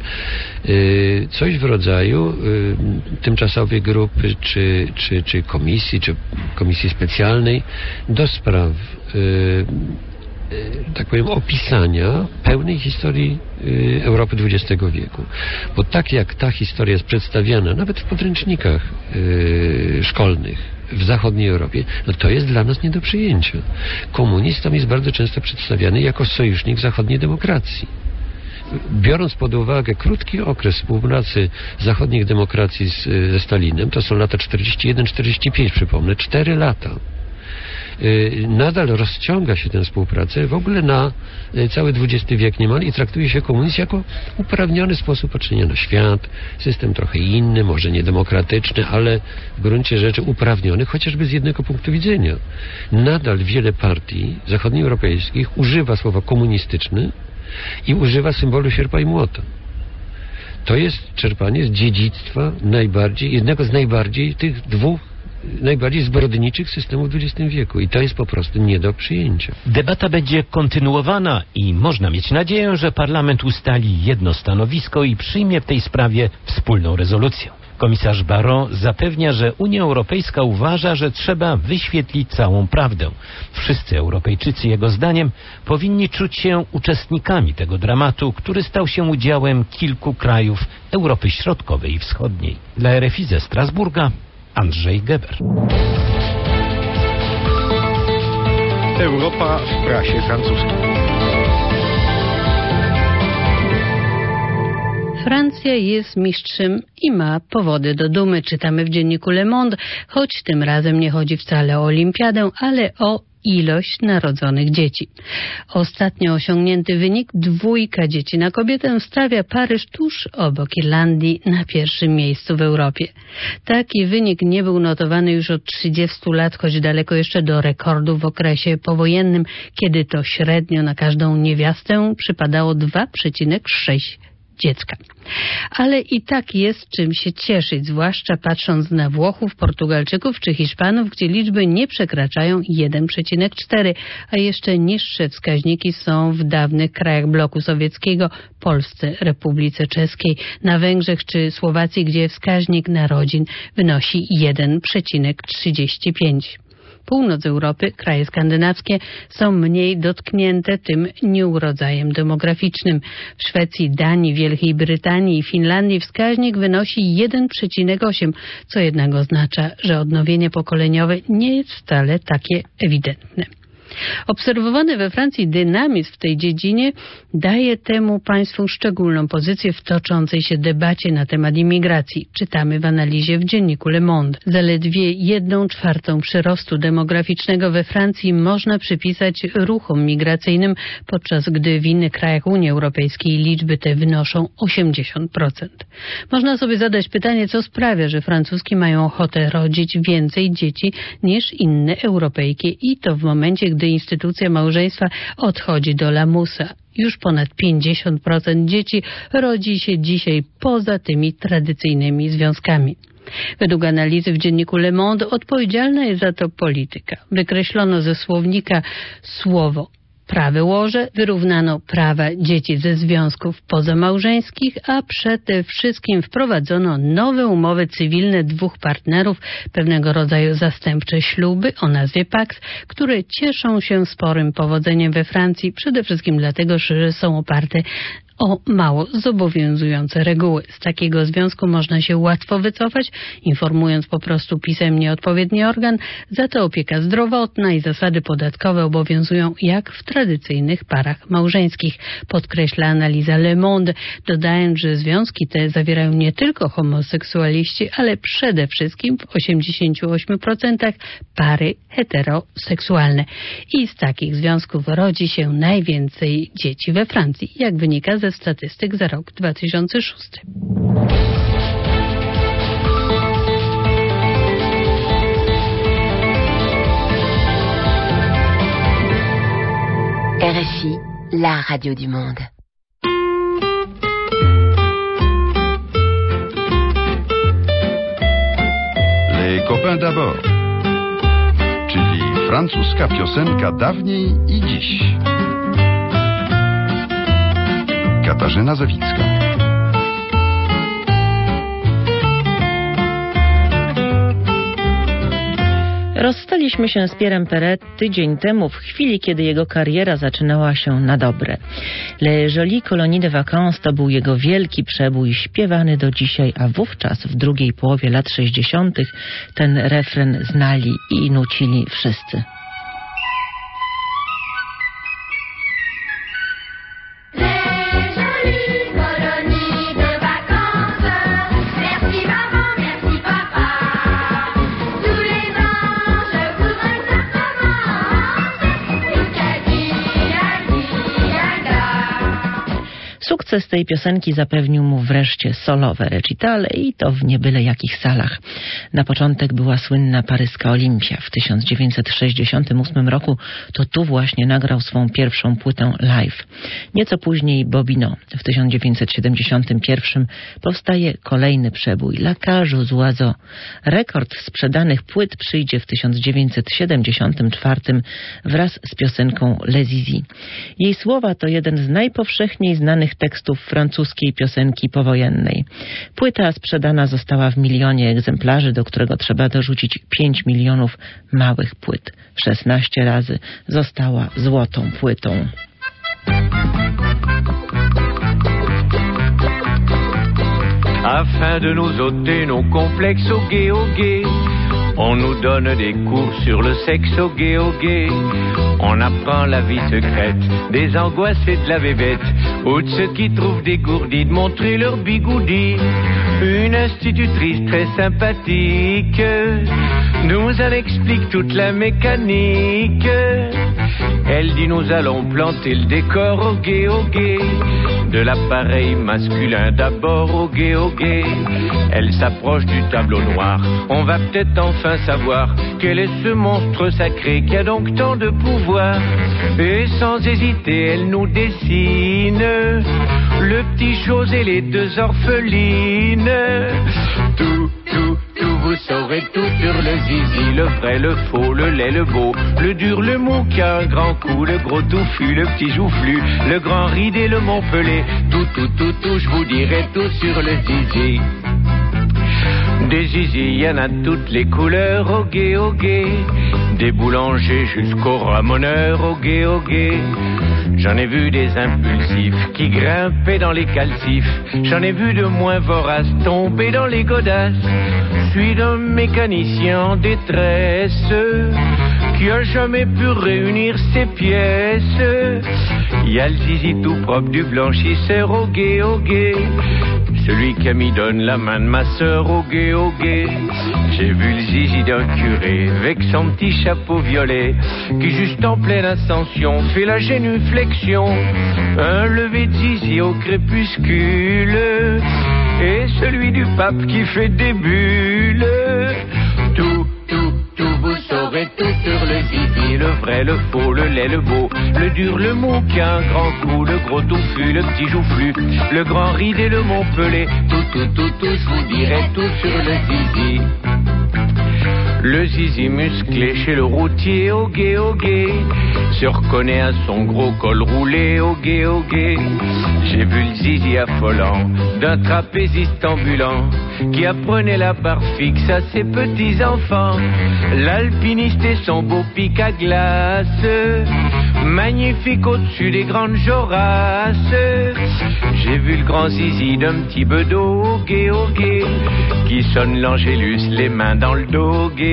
coś w rodzaju tymczasowej grupy, czy komisji specjalnej do spraw tak powiem opisania pełnej historii Europy XX wieku. Bo tak jak ta historia jest przedstawiana nawet w podręcznikach szkolnych w zachodniej Europie, no to jest dla nas nie do przyjęcia. Komunizm tam jest bardzo często przedstawiany jako sojusznik zachodniej demokracji. Biorąc pod uwagę krótki okres współpracy zachodnich demokracji ze Stalinem, to są lata 41-45, przypomnę, 4 lata. Nadal rozciąga się tę współpracę w ogóle na cały XX wiek niemal i traktuje się komunizm jako uprawniony sposób patrzenia na świat, system trochę inny, może niedemokratyczny, ale w gruncie rzeczy uprawniony, chociażby z jednego punktu widzenia. Nadal wiele partii zachodnioeuropejskich używa słowa komunistyczny i używa symbolu sierpa i młota. To jest czerpanie z dziedzictwa jednego z tych dwóch najbardziej zbrodniczych systemów w XX wieku i to jest po prostu nie do przyjęcia. Debata będzie kontynuowana i można mieć nadzieję, że Parlament ustali jedno stanowisko i przyjmie w tej sprawie wspólną rezolucję. Komisarz Barrot zapewnia, że Unia Europejska uważa, że trzeba wyświetlić całą prawdę. Wszyscy Europejczycy, jego zdaniem, powinni czuć się uczestnikami tego dramatu, który stał się udziałem kilku krajów Europy Środkowej i Wschodniej. Dla RFI ze Strasburga Andrzej Geber. Europa w prasie francuskiej. Francja jest mistrzem i ma powody do dumy, czytamy w dzienniku Le Monde, choć tym razem nie chodzi wcale o olimpiadę, ale o ilość narodzonych dzieci. Ostatnio osiągnięty wynik 2 dzieci na kobietę stawia Paryż tuż obok Irlandii na pierwszym miejscu w Europie. Taki wynik nie był notowany już od 30 lat, choć daleko jeszcze do rekordu w okresie powojennym, kiedy to średnio na każdą niewiastę przypadało 2,6 dziecka. Ale i tak jest czym się cieszyć, zwłaszcza patrząc na Włochów, Portugalczyków czy Hiszpanów, gdzie liczby nie przekraczają 1,4, a jeszcze niższe wskaźniki są w dawnych krajach bloku sowieckiego, Polsce, Republice Czeskiej, na Węgrzech czy Słowacji, gdzie wskaźnik narodzin wynosi 1,35. Północ Europy, kraje skandynawskie są mniej dotknięte tym nieurodzajem demograficznym. W Szwecji, Danii, Wielkiej Brytanii i Finlandii wskaźnik wynosi 1,8, co jednak oznacza, że odnowienie pokoleniowe nie jest wcale takie ewidentne. Obserwowany we Francji dynamizm w tej dziedzinie daje temu państwu szczególną pozycję w toczącej się debacie na temat imigracji. Czytamy w analizie w dzienniku Le Monde. Zaledwie 1/4 przyrostu demograficznego we Francji można przypisać ruchom migracyjnym, podczas gdy w innych krajach Unii Europejskiej liczby te wynoszą 80%. Można sobie zadać pytanie, co sprawia, że Francuski mają ochotę rodzić więcej dzieci niż inne Europejki i to w momencie, gdy instytucja małżeństwa odchodzi do lamusa. Już ponad 50% dzieci rodzi się dzisiaj poza tymi tradycyjnymi związkami. Według analizy w dzienniku Le Monde odpowiedzialna jest za to polityka. Wykreślono ze słownika słowo prawe łoże, wyrównano prawa dzieci ze związków pozamałżeńskich, a przede wszystkim wprowadzono nowe umowy cywilne dwóch partnerów, pewnego rodzaju zastępcze śluby o nazwie Pax, które cieszą się sporym powodzeniem we Francji, przede wszystkim dlatego, że są oparte o mało zobowiązujące reguły. Z takiego związku można się łatwo wycofać, informując po prostu pisemnie odpowiedni organ, za to opieka zdrowotna i zasady podatkowe obowiązują jak w tradycyjnych parach małżeńskich, podkreśla analiza Le Monde, dodając, że związki te zawierają nie tylko homoseksualiści, ale przede wszystkim w 88% pary heteroseksualne. I z takich związków rodzi się najwięcej dzieci we Francji, jak wynika ze statystyk za rok 2006. RFI, la radio du monde. Les copains d'abord, czyli francuska piosenka dawniej i dziś. Katarzyna Zawicka. Rozstaliśmy się z Pierrem Perret tydzień temu, w chwili, kiedy jego kariera zaczynała się na dobre. Les Jolies Colonies de Vacances to był jego wielki przebój, śpiewany do dzisiaj, a wówczas, w drugiej połowie lat 60., ten refren znali i nucili wszyscy. Sukces tej piosenki zapewnił mu wreszcie solowe recitale i to w niebyle jakich salach. Na początek była słynna paryska Olimpia. W 1968 roku to tu właśnie nagrał swą pierwszą płytę live. Nieco później Bobino. W 1971 powstaje kolejny przebój La Cage aux Oiseaux. Rekord sprzedanych płyt przyjdzie w 1974 wraz z piosenką Les Zizi. Jej słowa to jeden z najpowszechniej znanych tekstów francuskiej piosenki powojennej. Płyta sprzedana została w 1 milionie egzemplarzy, do którego trzeba dorzucić 5 milionów małych płyt. 16 razy została złotą płytą. Afin de nous ôter nos complexes au gai, on nous donne des cours sur le sexe au gai. On apprend la vie secrète des angoisses et de la bébête, ou de ceux qui trouvent dégourdis de montrer leur bigoudi. Une institutrice très sympathique nous en explique toute la mécanique. Elle dit nous allons planter le décor au gai, de l'appareil masculin d'abord au gai, Elle s'approche du tableau noir, on va peut-être enfin savoir quel est ce monstre sacré qui a donc tant de pouvoir. Et sans hésiter elle nous dessine le petit chose et les deux orphelines. Tout, vous saurez tout sur le zizi, le vrai, le faux, le laid, le beau, le dur, le mou qui a un grand coup, le gros touffu, le petit joufflu, le grand ride et le montpelé. Tout, je vous dirai tout sur le zizi. Des zizi, y en a toutes les couleurs au gai, des boulangers jusqu'aux ramoneurs au gai, J'en ai vu des impulsifs qui grimpaient dans les calcifs. J'en ai vu de moins voraces tomber dans les godasses. Je suis d'un mécanicien en détresse qui a jamais pu réunir ses pièces. Il y a le zizi tout propre du blanchisseur au gai, celui qui m'y donne la main de ma sœur au gai, J'ai vu le zizi d'un curé avec son petit chapeau violet qui juste en pleine ascension fait la génuflexion. Un lever de zizi au crépuscule et celui du pape qui fait des bulles. Tout, vous saurez tout sur le zizi, le vrai, le faux, le laid, le beau, le dur, le mou qui a un grand coup, le gros touffu, le petit joufflu, le grand ride et le montpelé. Tout, je vous dirai tout sur le zizi. Le zizi musclé chez le routier au gai, se reconnaît à son gros col roulé au gai, J'ai vu le zizi affolant d'un trapéziste ambulant qui apprenait la barre fixe à ses petits enfants. L'alpiniste et son beau pic à glace, magnifique au-dessus des grandes jorasses. J'ai vu le grand zizi d'un petit bedeau au gai, qui sonne l'angélus les mains dans le dos au gai,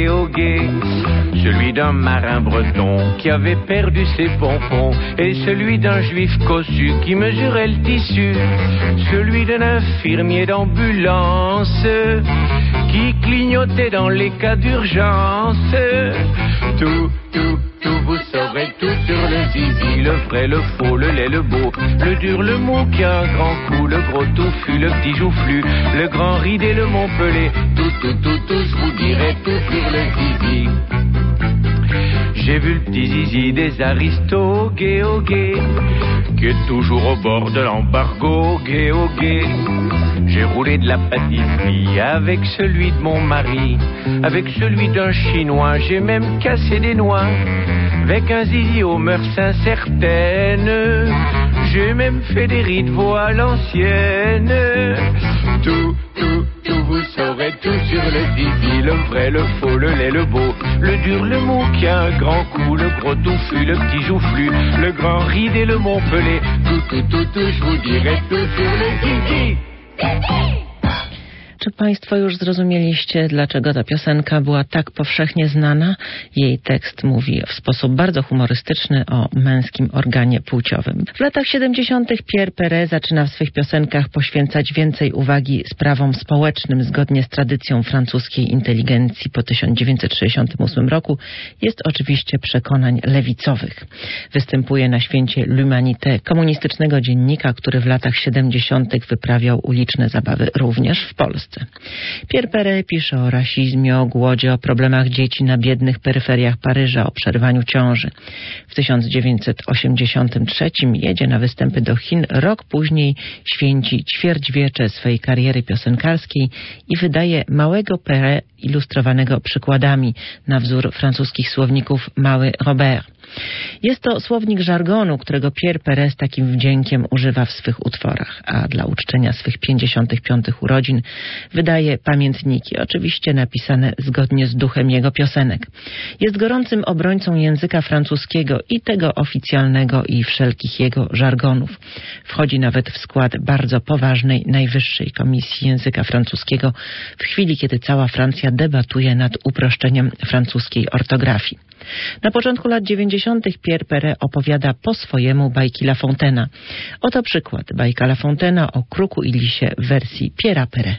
celui d'un marin breton qui avait perdu ses pompons et celui d'un juif cossu qui mesurait le tissu, celui d'un infirmier d'ambulance qui clignotait dans les cas d'urgence. Tout, vous saurez tout sur le zizi, le vrai, le faux, le laid, le beau, le dur, le mou qui a un grand coup, le gros touffu, le petit joufflu, le grand ride et le montpelé. Tout, je vous dirai tout sur le zizi. J'ai vu le petit zizi des aristos au gai, qui est toujours au bord de l'embargo au gai, J'ai roulé de la pâtisserie avec celui de mon mari, avec celui d'un chinois, j'ai même cassé des noix, avec un zizi aux mœurs incertaines, j'ai même fait des rides voix à l'ancienne. Tout, vous saurez tout sur le zizi, le vrai, le faux, le laid, le beau, le dur, le mou qui a un grand coup, le gros touffu, le petit joufflu, le grand ride et le montpelé. Tout, je vous dirai tout sur le zizi. Czy Państwo już zrozumieliście, dlaczego ta piosenka była tak powszechnie znana? Jej tekst mówi w sposób bardzo humorystyczny o męskim organie płciowym. W latach 70. Pierre Perret zaczyna w swych piosenkach poświęcać więcej uwagi sprawom społecznym. Zgodnie z tradycją francuskiej inteligencji po 1968 roku jest oczywiście przekonań lewicowych. Występuje na święcie L'Humanité, komunistycznego dziennika, który w latach 70. wyprawiał uliczne zabawy również w Polsce. Pierre Perret pisze o rasizmie, o głodzie, o problemach dzieci na biednych peryferiach Paryża, o przerwaniu ciąży. W 1983 jedzie na występy do Chin, rok później święci ćwierćwiecze swej kariery piosenkarskiej i wydaje Małego Perret ilustrowanego przykładami na wzór francuskich słowników Mały Robert. Jest to słownik żargonu, którego Pierre Perret z takim wdziękiem używa w swych utworach, a dla uczczenia swych 55. urodzin wydaje pamiętniki, oczywiście napisane zgodnie z duchem jego piosenek. Jest gorącym obrońcą języka francuskiego i tego oficjalnego i wszelkich jego żargonów. Wchodzi nawet w skład bardzo poważnej Najwyższej Komisji Języka Francuskiego w chwili, kiedy cała Francja debatuje nad uproszczeniem francuskiej ortografii. Na początku lat 90. Pierre Perret opowiada po swojemu bajki La Fontaina. Oto przykład. Bajka La Fontaina o kruku i lisie w wersji Pierre'a Perret.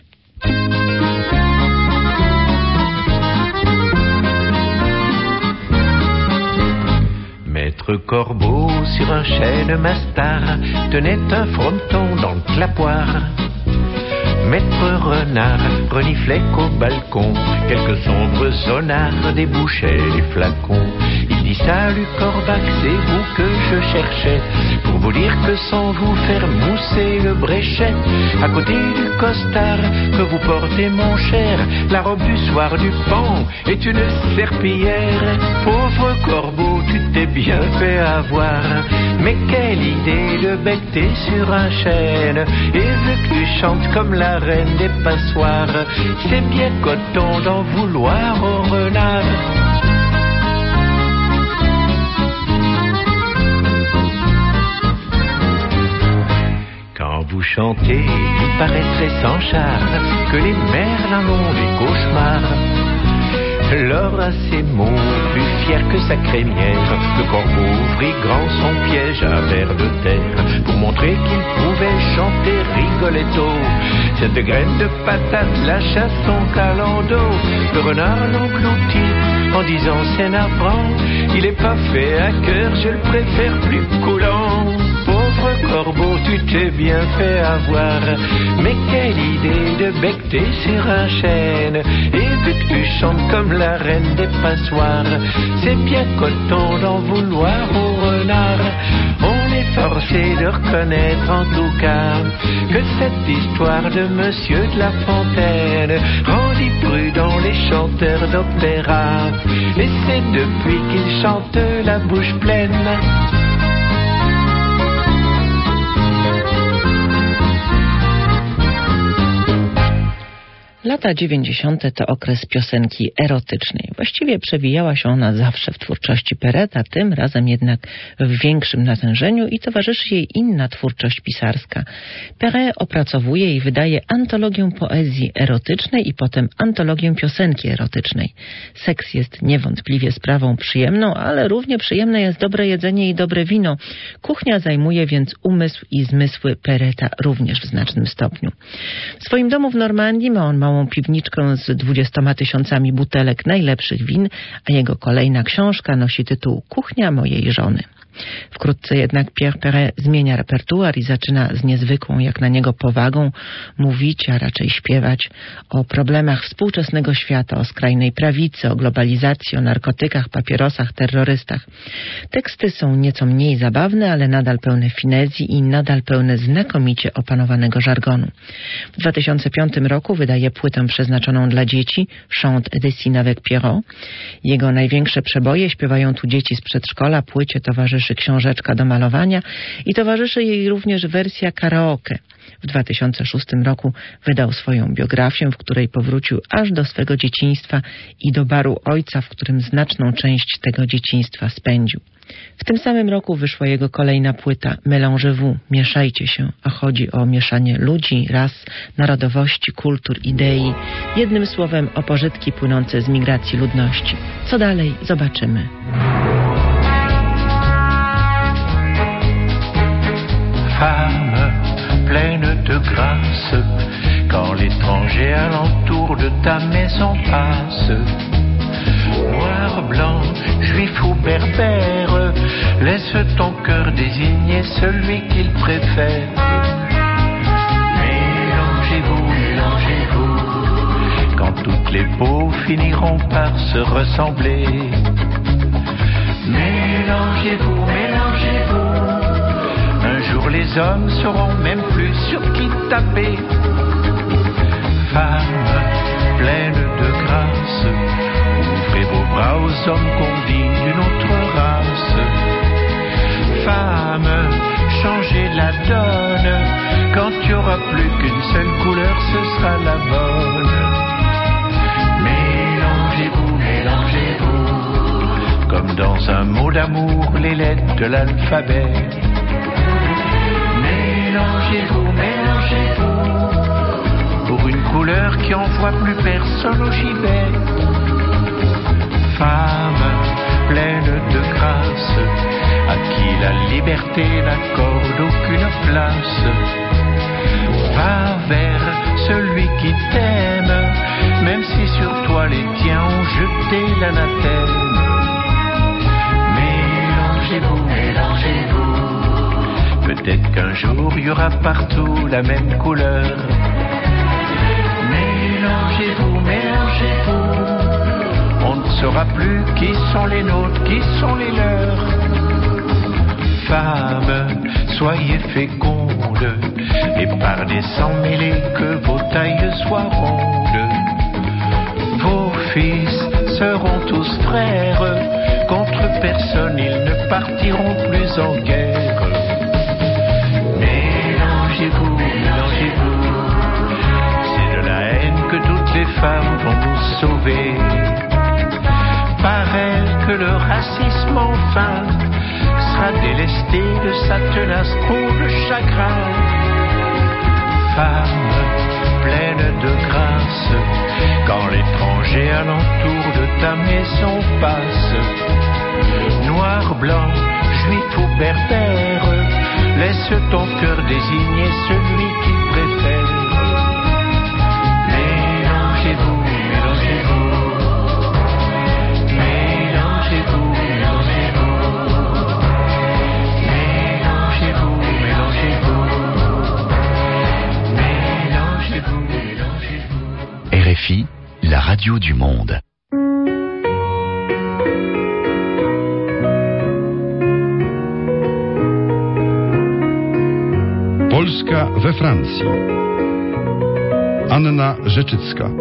Maître Maître Corbeau sur un chêne mastar tenait un fronton dans le clapoir. Maître Renard reniflait qu'au balcon quelques sombres sonars débouchaient les flacons. Il dit salut Corbac, c'est vous que je cherchais pour vous dire que sans vous faire mousser le bréchet, à côté du costard que vous portez mon cher, la robe du soir du pan est une serpillière. Pauvre corbeau, tu t'es bien fait avoir, mais quelle idée de becter sur un chêne, et vu que tu chantes comme la reine des passoires, c'est bien coton d'en vouloir au renard. Quand vous chantez, il paraîtrait sans charme que les merlins ont des cauchemars. Lors à ces mots, plus fier que sa crémière, le corbeau ouvrit grand son piège à vers de terre, pour montrer qu'il pouvait chanter rigoletto. Cette graine de patate lâcha son calando, le renard l'engloutit en disant c'est navrant, il est pas fait à cœur, je le préfère plus coulant. Pauvre corbeau, tu t'es bien fait avoir, mais quelle idée de becter sur un chêne, et vu que tu chantes comme la reine des passoires, c'est bien coton d'en vouloir au renard. On est forcé de reconnaître en tout cas que cette histoire de Monsieur de La Fontaine rendit prudent les chanteurs d'opéra, et c'est depuis qu'ils chantent la bouche pleine. Lata 90. to okres piosenki erotycznej. Właściwie przewijała się ona zawsze w twórczości Perretta, tym razem jednak w większym natężeniu i towarzyszy jej inna twórczość pisarska. Perret opracowuje i wydaje antologię poezji erotycznej i potem antologię piosenki erotycznej. Seks jest niewątpliwie sprawą przyjemną, ale równie przyjemne jest dobre jedzenie i dobre wino. Kuchnia zajmuje więc umysł i zmysły Perretta również w znacznym stopniu. W swoim domu w Normandii ma on małą piwniczkę z 20 000 butelek najlepszych win, a jego kolejna książka nosi tytuł Kuchnia mojej żony. Wkrótce jednak Pierre Perret zmienia repertuar i zaczyna z niezwykłą jak na niego powagą mówić, a raczej śpiewać o problemach współczesnego świata, o skrajnej prawicy, o globalizacji, o narkotykach, papierosach, terrorystach. Teksty są nieco mniej zabawne, ale nadal pełne finezji i nadal pełne znakomicie opanowanego żargonu. W 2005 roku wydaje płytę przeznaczoną dla dzieci Chante et dessine avec Pierrot. Jego największe przeboje śpiewają tu dzieci z przedszkola, płycie towarzyszy książeczka do malowania i towarzyszy jej również wersja karaoke. W 2006 roku wydał swoją biografię, w której powrócił aż do swego dzieciństwa i do baru ojca, w którym znaczną część tego dzieciństwa spędził. W tym samym roku wyszła jego kolejna płyta Mélangez-vous, mieszajcie się, a chodzi o mieszanie ludzi, ras, narodowości, kultur, idei, jednym słowem o pożytki płynące z migracji ludności. Co dalej? Zobaczymy. Femme pleine de grâce, quand l'étranger alentour de ta maison passe. Noir, blanc, juif ou berbère, laisse ton cœur désigner celui qu'il préfère. Mélangez-vous, mélangez-vous, quand toutes les peaux finiront par se ressembler. Mélangez-vous, mélangez-vous, un jour les hommes sauront même plus sur qui taper. Femme pleine de grâce, ouvrez vos bras aux hommes qu'on dit d'une autre race. Femme, changez la donne, quand il n'y aura plus qu'une seule couleur, ce sera la bonne. Mélangez-vous, mélangez-vous, comme dans un mot d'amour les lettres de l'alphabet. Mélangez-vous, mélangez-vous, pour une couleur qui envoie plus personne au gibet. Femme pleine de grâce, à qui la liberté n'accorde aucune place. Va vers celui qui t'aime, même si sur toi les tiens ont jeté l'anathème. Mélangez-vous, qu'un jour il y aura partout la même couleur. Mélangez-vous, mélangez-vous, on ne saura plus qui sont les nôtres, qui sont les leurs. Femmes, soyez fécondes, et par des sangs mêlés que vos tailles soient rondes. Vos fils seront tous frères, contre personne ils ne partiront plus en guerre. Mélangez-vous, mélangez-vous, c'est de la haine que toutes les femmes vont nous sauver. Par elles que le racisme enfin sera délesté de sa tenace peau de chagrin. Femme pleine de grâce, quand l'étranger alentour de ta maison passe. Noir, blanc, juif ou berbère, laisse ton cœur désigner celui qu'il préfère. Mélangez-vous, mélangez-vous, mélangez-vous, mélangez-vous, mélangez-vous, mélangez-vous, mélangez-vous, mélangez-vous. RFI, la radio du monde. Polska we Francji. Anna Rzeczycka.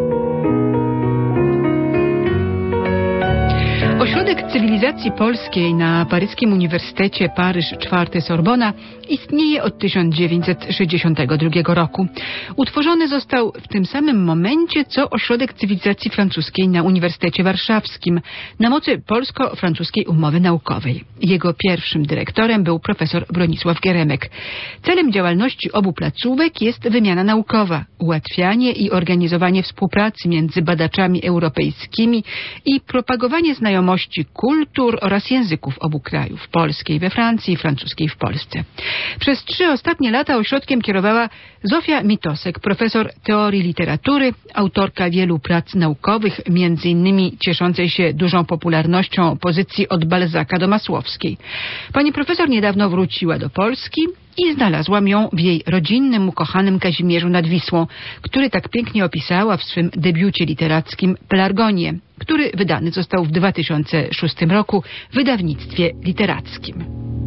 Ośrodek Cywilizacji Polskiej na paryskim Uniwersytecie Paryż IV Sorbona istnieje od 1962 roku. Utworzony został w tym samym momencie, co Ośrodek Cywilizacji Francuskiej na Uniwersytecie Warszawskim na mocy polsko-francuskiej umowy naukowej. Jego pierwszym dyrektorem był profesor Bronisław Geremek. Celem działalności obu placówek jest wymiana naukowa, ułatwianie i organizowanie współpracy między badaczami europejskimi i propagowanie znajomości kultur oraz języków obu krajów, polskiej we Francji i francuskiej w Polsce. Przez 3 ostatnie lata ośrodkiem kierowała Zofia Mitosek, profesor teorii literatury, autorka wielu prac naukowych, między innymi cieszącej się dużą popularnością pozycji od Balzaca do Masłowskiej. Pani profesor niedawno wróciła do Polski i znalazłam ją w jej rodzinnym, ukochanym Kazimierzu nad Wisłą, który tak pięknie opisała w swym debiucie literackim Pelargonie, który wydany został w 2006 roku w wydawnictwie literackim.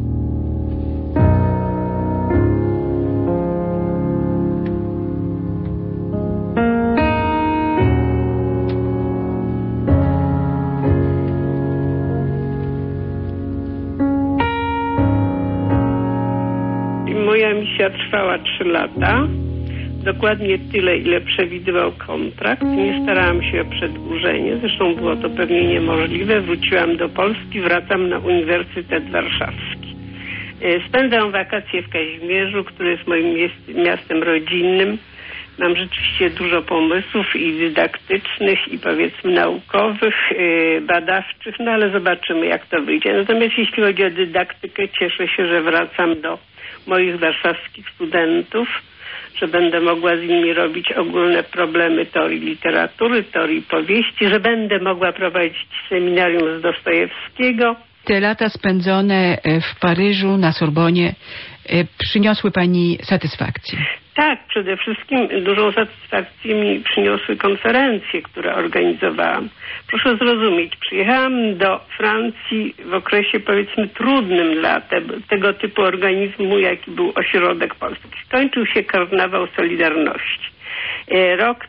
Moja misja trwała 3 lata, dokładnie tyle, ile przewidywał kontrakt. Nie starałam się o przedłużenie, zresztą było to pewnie niemożliwe. Wróciłam do Polski, wracam na Uniwersytet Warszawski. Spędzam wakacje w Kazimierzu, który jest moim miastem rodzinnym. Mam rzeczywiście dużo pomysłów i dydaktycznych, i powiedzmy naukowych, badawczych, no ale zobaczymy, jak to wyjdzie. Natomiast jeśli chodzi o dydaktykę, cieszę się, że wracam do moich warszawskich studentów, że będę mogła z nimi robić ogólne problemy teorii literatury, teorii powieści, że będę mogła prowadzić seminarium z Dostojewskiego. Te lata spędzone w Paryżu, na Sorbonie, przyniosły Pani satysfakcję? Tak, przede wszystkim dużą satysfakcję mi przyniosły konferencje, które organizowałam. Proszę zrozumieć, przyjechałam do Francji w okresie, powiedzmy, trudnym dla tego typu organizmu, jaki był Ośrodek Polski. Skończył się Karnawał Solidarności. Rok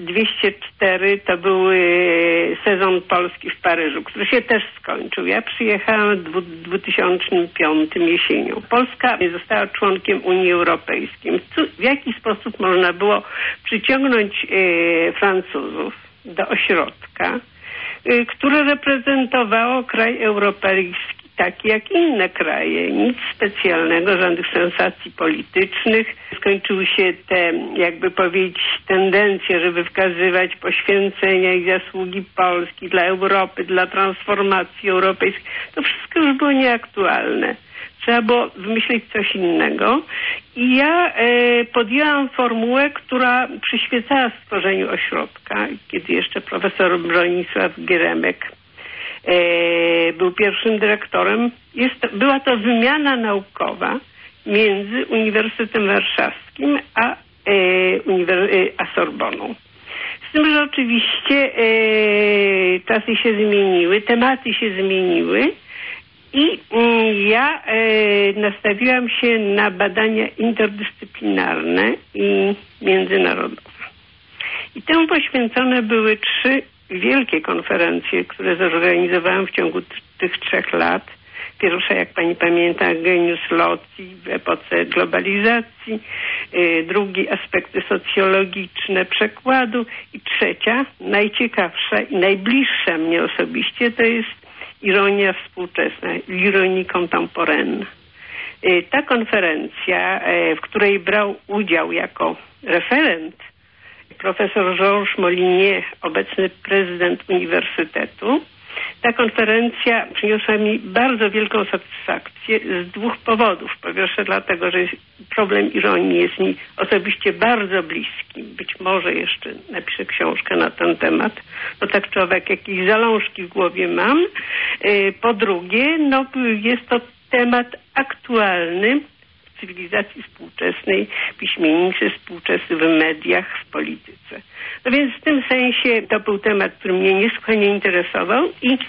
204 to był sezon polski w Paryżu, który się też skończył. Ja przyjechałam w 2005 jesienią. Polska została członkiem Unii Europejskiej. W jaki sposób można było przyciągnąć Francuzów do ośrodka, które reprezentowało kraj europejski taki jak inne kraje. Nic specjalnego, żadnych sensacji politycznych. Skończyły się te, jakby powiedzieć, tendencje, żeby wskazywać poświęcenia i zasługi Polski dla Europy, dla transformacji europejskiej. To wszystko już było nieaktualne. Trzeba było wymyślić coś innego. I ja podjęłam formułę, która przyświecała stworzeniu ośrodka, kiedy jeszcze profesor Bronisław Geremek był pierwszym dyrektorem. Była to wymiana naukowa między Uniwersytetem Warszawskim a Sorboną. Z tym, że oczywiście czasy się zmieniły, tematy się zmieniły i ja nastawiłam się na badania interdyscyplinarne i międzynarodowe. I temu poświęcone były 3 wielkie konferencje, które zorganizowałam w ciągu tych 3 lat. Pierwsza, jak pani pamięta, Genius Loci w epoce globalizacji. Drugi, aspekty socjologiczne przekładu. I trzecia, najciekawsza i najbliższa mnie osobiście, to jest ironia współczesna, l'ironie contemporaine. Ta konferencja, w której brał udział jako referent profesor Georges Molinier, obecny prezydent uniwersytetu, ta konferencja przyniosła mi bardzo wielką satysfakcję z 2 powodów. Po pierwsze dlatego, że problem ironii jest mi osobiście bardzo bliski. Być może jeszcze napiszę książkę na ten temat. No tak czy owak jakieś zalążki w głowie mam. Po drugie, jest to temat aktualny w cywilizacji współczesnej, piśmienicy współczesnych, w mediach, w polityce. No więc w tym sensie to był temat, który mnie niesłychanie interesował i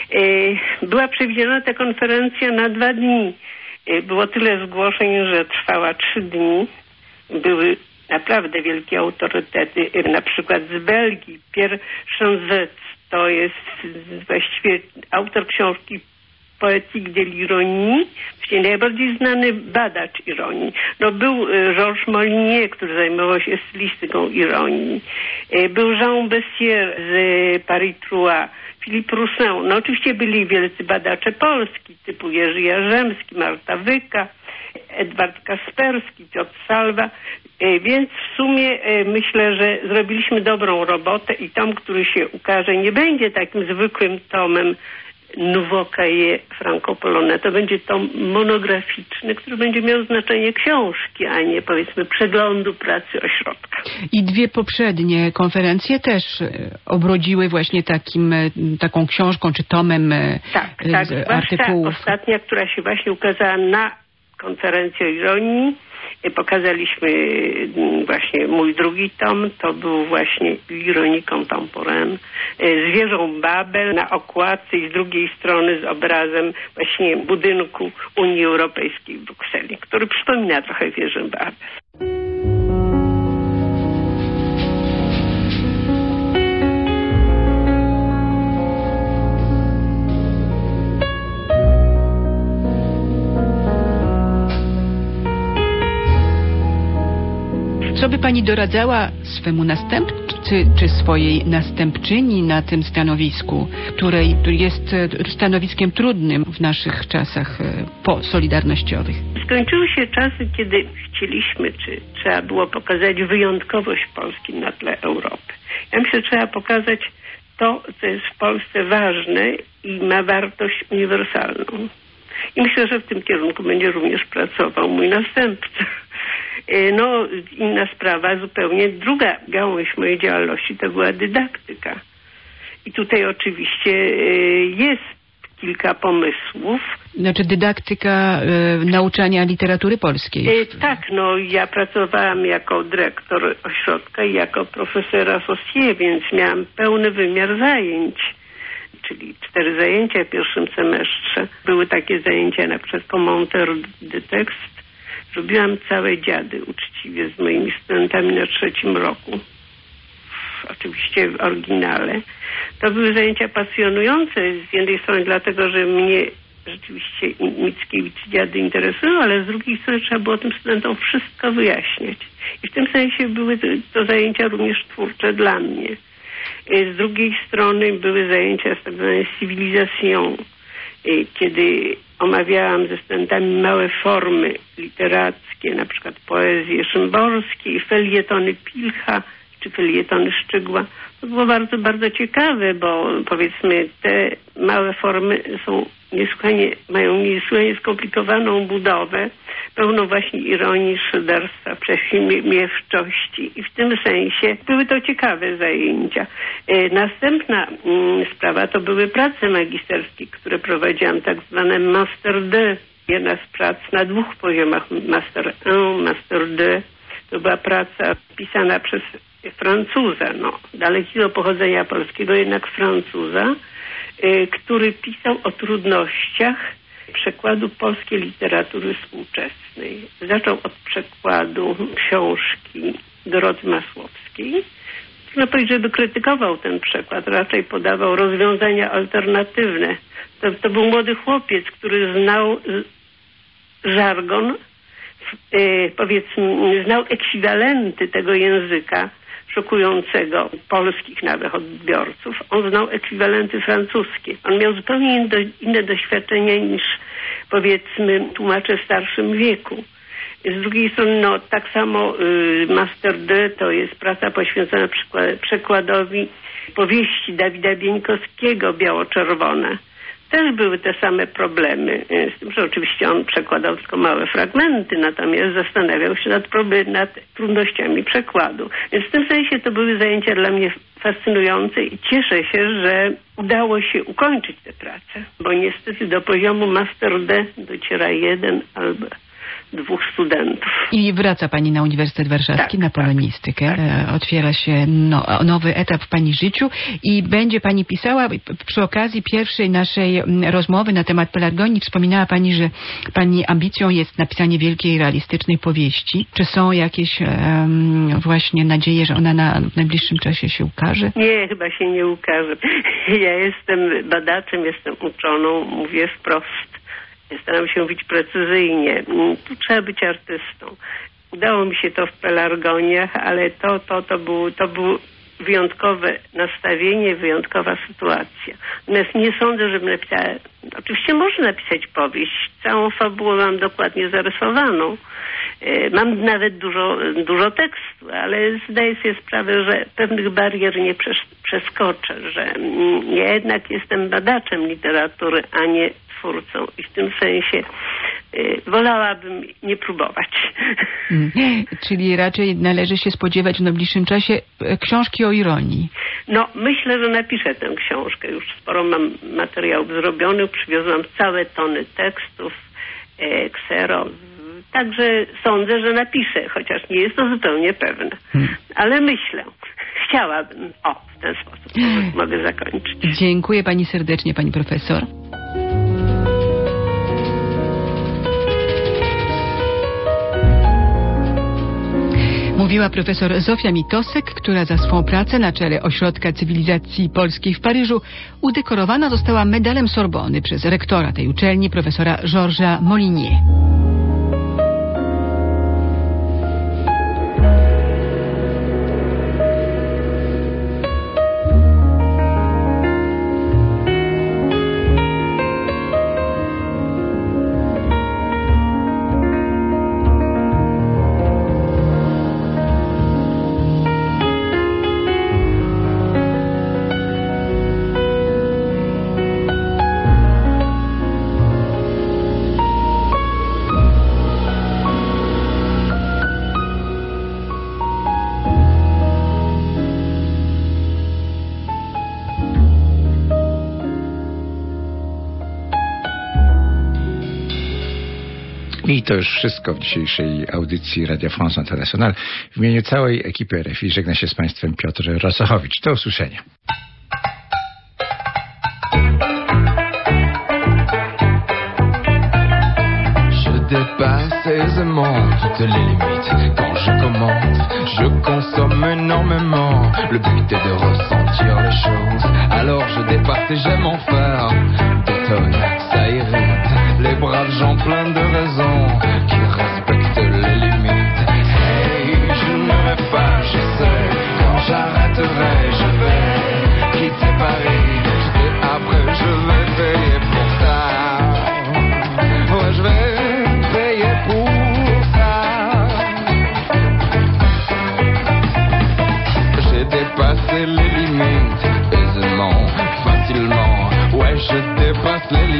była przewidziana ta konferencja na 2 dni. Było tyle zgłoszeń, że trwała 3 dni. Były naprawdę wielkie autorytety, na przykład z Belgii. Pierre Chanzet, to jest właściwie autor książki Poétique de l'ironie, czyli najbardziej znany badacz ironii. Był Georges Molinier, który zajmował się stylistyką ironii. Był Jean Bessières z Paris-Troyes, Philippe Roussin. Oczywiście byli wielcy badacze polski, typu Jerzy Jarzemski, Marta Wyka, Edward Kasperski, Piotr Salwa. Więc w sumie myślę, że zrobiliśmy dobrą robotę i tom, który się ukaże, nie będzie takim zwykłym tomem Nouveau Cahier Franco-Polonais. To będzie tom monograficzny, który będzie miał znaczenie książki, a nie powiedzmy przeglądu pracy ośrodka. I 2 poprzednie konferencje też obrodziły właśnie taką książką czy tomem artykułów. Ostatnia, która się właśnie ukazała na konferencji o ironii. Pokazaliśmy właśnie mój 2 tom, to był właśnie l'ironie contemporaine z wieżą Babel na okładce i z drugiej strony z obrazem właśnie budynku Unii Europejskiej w Brukseli, który przypomina trochę wieżę Babel. Co by pani doradzała swemu następcy czy swojej następczyni na tym stanowisku, który jest stanowiskiem trudnym w naszych czasach posolidarnościowych? Skończyły się czasy, kiedy chcieliśmy, czy trzeba było pokazać wyjątkowość Polski na tle Europy. Ja myślę, że trzeba pokazać to, co jest w Polsce ważne i ma wartość uniwersalną. I myślę, że w tym kierunku będzie również pracował mój następca. Inna sprawa, zupełnie druga gałąź mojej działalności to była dydaktyka. I tutaj oczywiście jest kilka pomysłów. Znaczy dydaktyka nauczania literatury polskiej. Tak, ja pracowałam jako dyrektor ośrodka i jako profesor associé, więc miałam pełny wymiar zajęć. Czyli 4 zajęcia w pierwszym semestrze. Były takie zajęcia na przykład commentaire de texte. Robiłam całe dziady uczciwie z moimi studentami na 3. roku. Oczywiście w oryginale. To były zajęcia pasjonujące z jednej strony dlatego, że mnie rzeczywiście Mickiewicz dziady interesują, ale z drugiej strony trzeba było tym studentom wszystko wyjaśniać. I w tym sensie były to zajęcia również twórcze dla mnie. Z drugiej strony były zajęcia z tak zwanej cywilizacją, kiedy omawiałam ze studentami małe formy literackie, na przykład poezję Szymborskiej, felietony Pilcha czy felietony Szczygła. To było bardzo, bardzo ciekawe, bo powiedzmy te małe formy mają niesłychanie skomplikowaną budowę, pełną właśnie ironii, szyderstwa, prześmiewczości i w tym sensie były to ciekawe zajęcia. Następna sprawa to były prace magisterskie, które prowadziłam, tak zwane Master 2, Jedna z prac na 2 poziomach, Master 1, Master 2, to była praca pisana przez Francuza, dalekiego pochodzenia polskiego, jednak Francuza, który pisał o trudnościach przekładu polskiej literatury współczesnej. Zaczął od przekładu książki Doroty Masłowskiej. Można powiedzieć, żeby krytykował ten przekład, raczej podawał rozwiązania alternatywne. To był młody chłopiec, który znał żargon, powiedzmy, znał ekwiwalenty tego języka szokującego polskich nawet odbiorców. On znał ekwiwalenty francuskie. On miał zupełnie inne doświadczenia niż, powiedzmy, tłumacze w starszym wieku. Z drugiej strony, tak samo Master 2 to jest praca poświęcona przekładowi powieści Dawida Bieńkowskiego Biało-Czerwone. Też były te same problemy, z tym, że oczywiście on przekładał tylko małe fragmenty, natomiast zastanawiał się nad trudnościami przekładu. Więc w tym sensie to były zajęcia dla mnie fascynujące i cieszę się, że udało się ukończyć tę pracę, bo niestety do poziomu Master D dociera 1 albo 2 studentów. I wraca pani na Uniwersytet Warszawski, na polonistykę. Tak. Otwiera się nowy etap w pani życiu i będzie pani pisała. Przy okazji pierwszej naszej rozmowy na temat pelargonii wspominała pani, że pani ambicją jest napisanie wielkiej, realistycznej powieści. Czy są jakieś właśnie nadzieje, że ona w najbliższym czasie się ukaże? Nie, chyba się nie ukaże. Ja jestem badaczem, jestem uczoną, mówię wprost. Staram się mówić precyzyjnie. Tu trzeba być artystą. Udało mi się to w pelargoniach, ale to było wyjątkowe nastawienie, wyjątkowa sytuacja. Natomiast nie sądzę, żebym napisała... Oczywiście można napisać powieść. Całą fabułę mam dokładnie zarysowaną. Mam nawet dużo tekstu, ale zdaję sobie sprawę, że pewnych barier nie przeskoczę, że ja jednak jestem badaczem literatury, a nie twórcą i w tym sensie wolałabym nie próbować. Czyli raczej należy się spodziewać w najbliższym czasie książki o ironii. Myślę, że napiszę tę książkę. Już sporo mam materiałów zrobionych, przywiozłam całe tony tekstów, ksero. Także sądzę, że napiszę, chociaż nie jest to zupełnie pewne. Ale myślę, chciałabym. W ten sposób mogę zakończyć. Dziękuję pani serdecznie, pani profesor. Mówiła profesor Zofia Mitosek, która za swą pracę na czele Ośrodka Cywilizacji Polskiej w Paryżu udekorowana została medalem Sorbony przez rektora tej uczelni, profesora Georgesa Molinier. I to już wszystko w dzisiejszej audycji Radio France International. W imieniu całej ekipy RFI żegna się z Państwem Piotr Rosochowicz. Do usłyszenia. Dépasse aisément toutes les limites. Quand je commente, je consomme énormément. Le but est de ressentir les choses. Alors je dépasse et j'aime en faire des tonnes. Ça irrite les braves gens pleins de raisons qui respectent les limites. Hey, je ne vais pas, je sais. Quand j'arrêterai, je vais quitter Paris. Et après je vais payer pour ça. Ouais, je vais dépasser les limites aisément, facilement. Ouais, je dépasse les limites.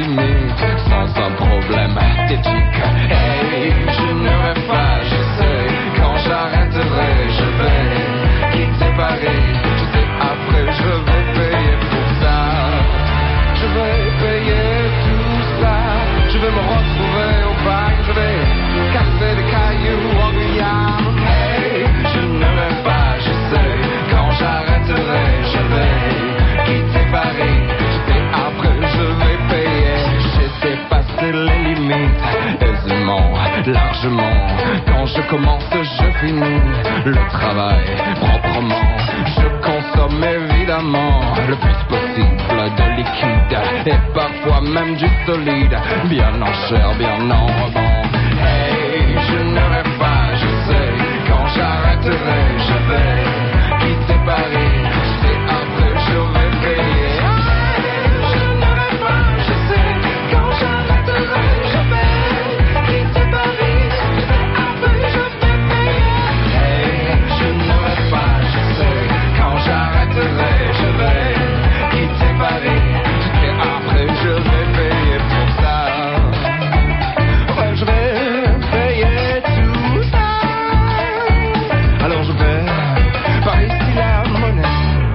limite aisément, largement. Quand je commence, je finis le travail proprement. Je consomme évidemment le plus possible de liquide et parfois même du solide, bien en chair, bien en rebond. Hey, je ne rêve pas, je sais, quand j'arrêterai, je vais quitter Paris, et après je vais payer. Je ne rêve pas, je sais, quand j'arrêterai, je vais quitter Paris, et après je vais payer. Hey, je ne rêve pas, je sais, quand j'arrêterai, je vais quitter Paris, et après je vais payer pour ça. Ouais, je vais payer tout ça. Alors je vais par ici la monnaie.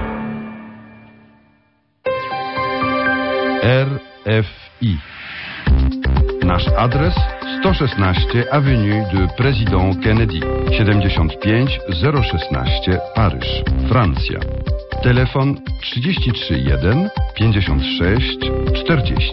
RFI. Nasz adres 116 Avenue de Président Kennedy 75 016 Paryż, Francja. Telefon 33 1 56 40.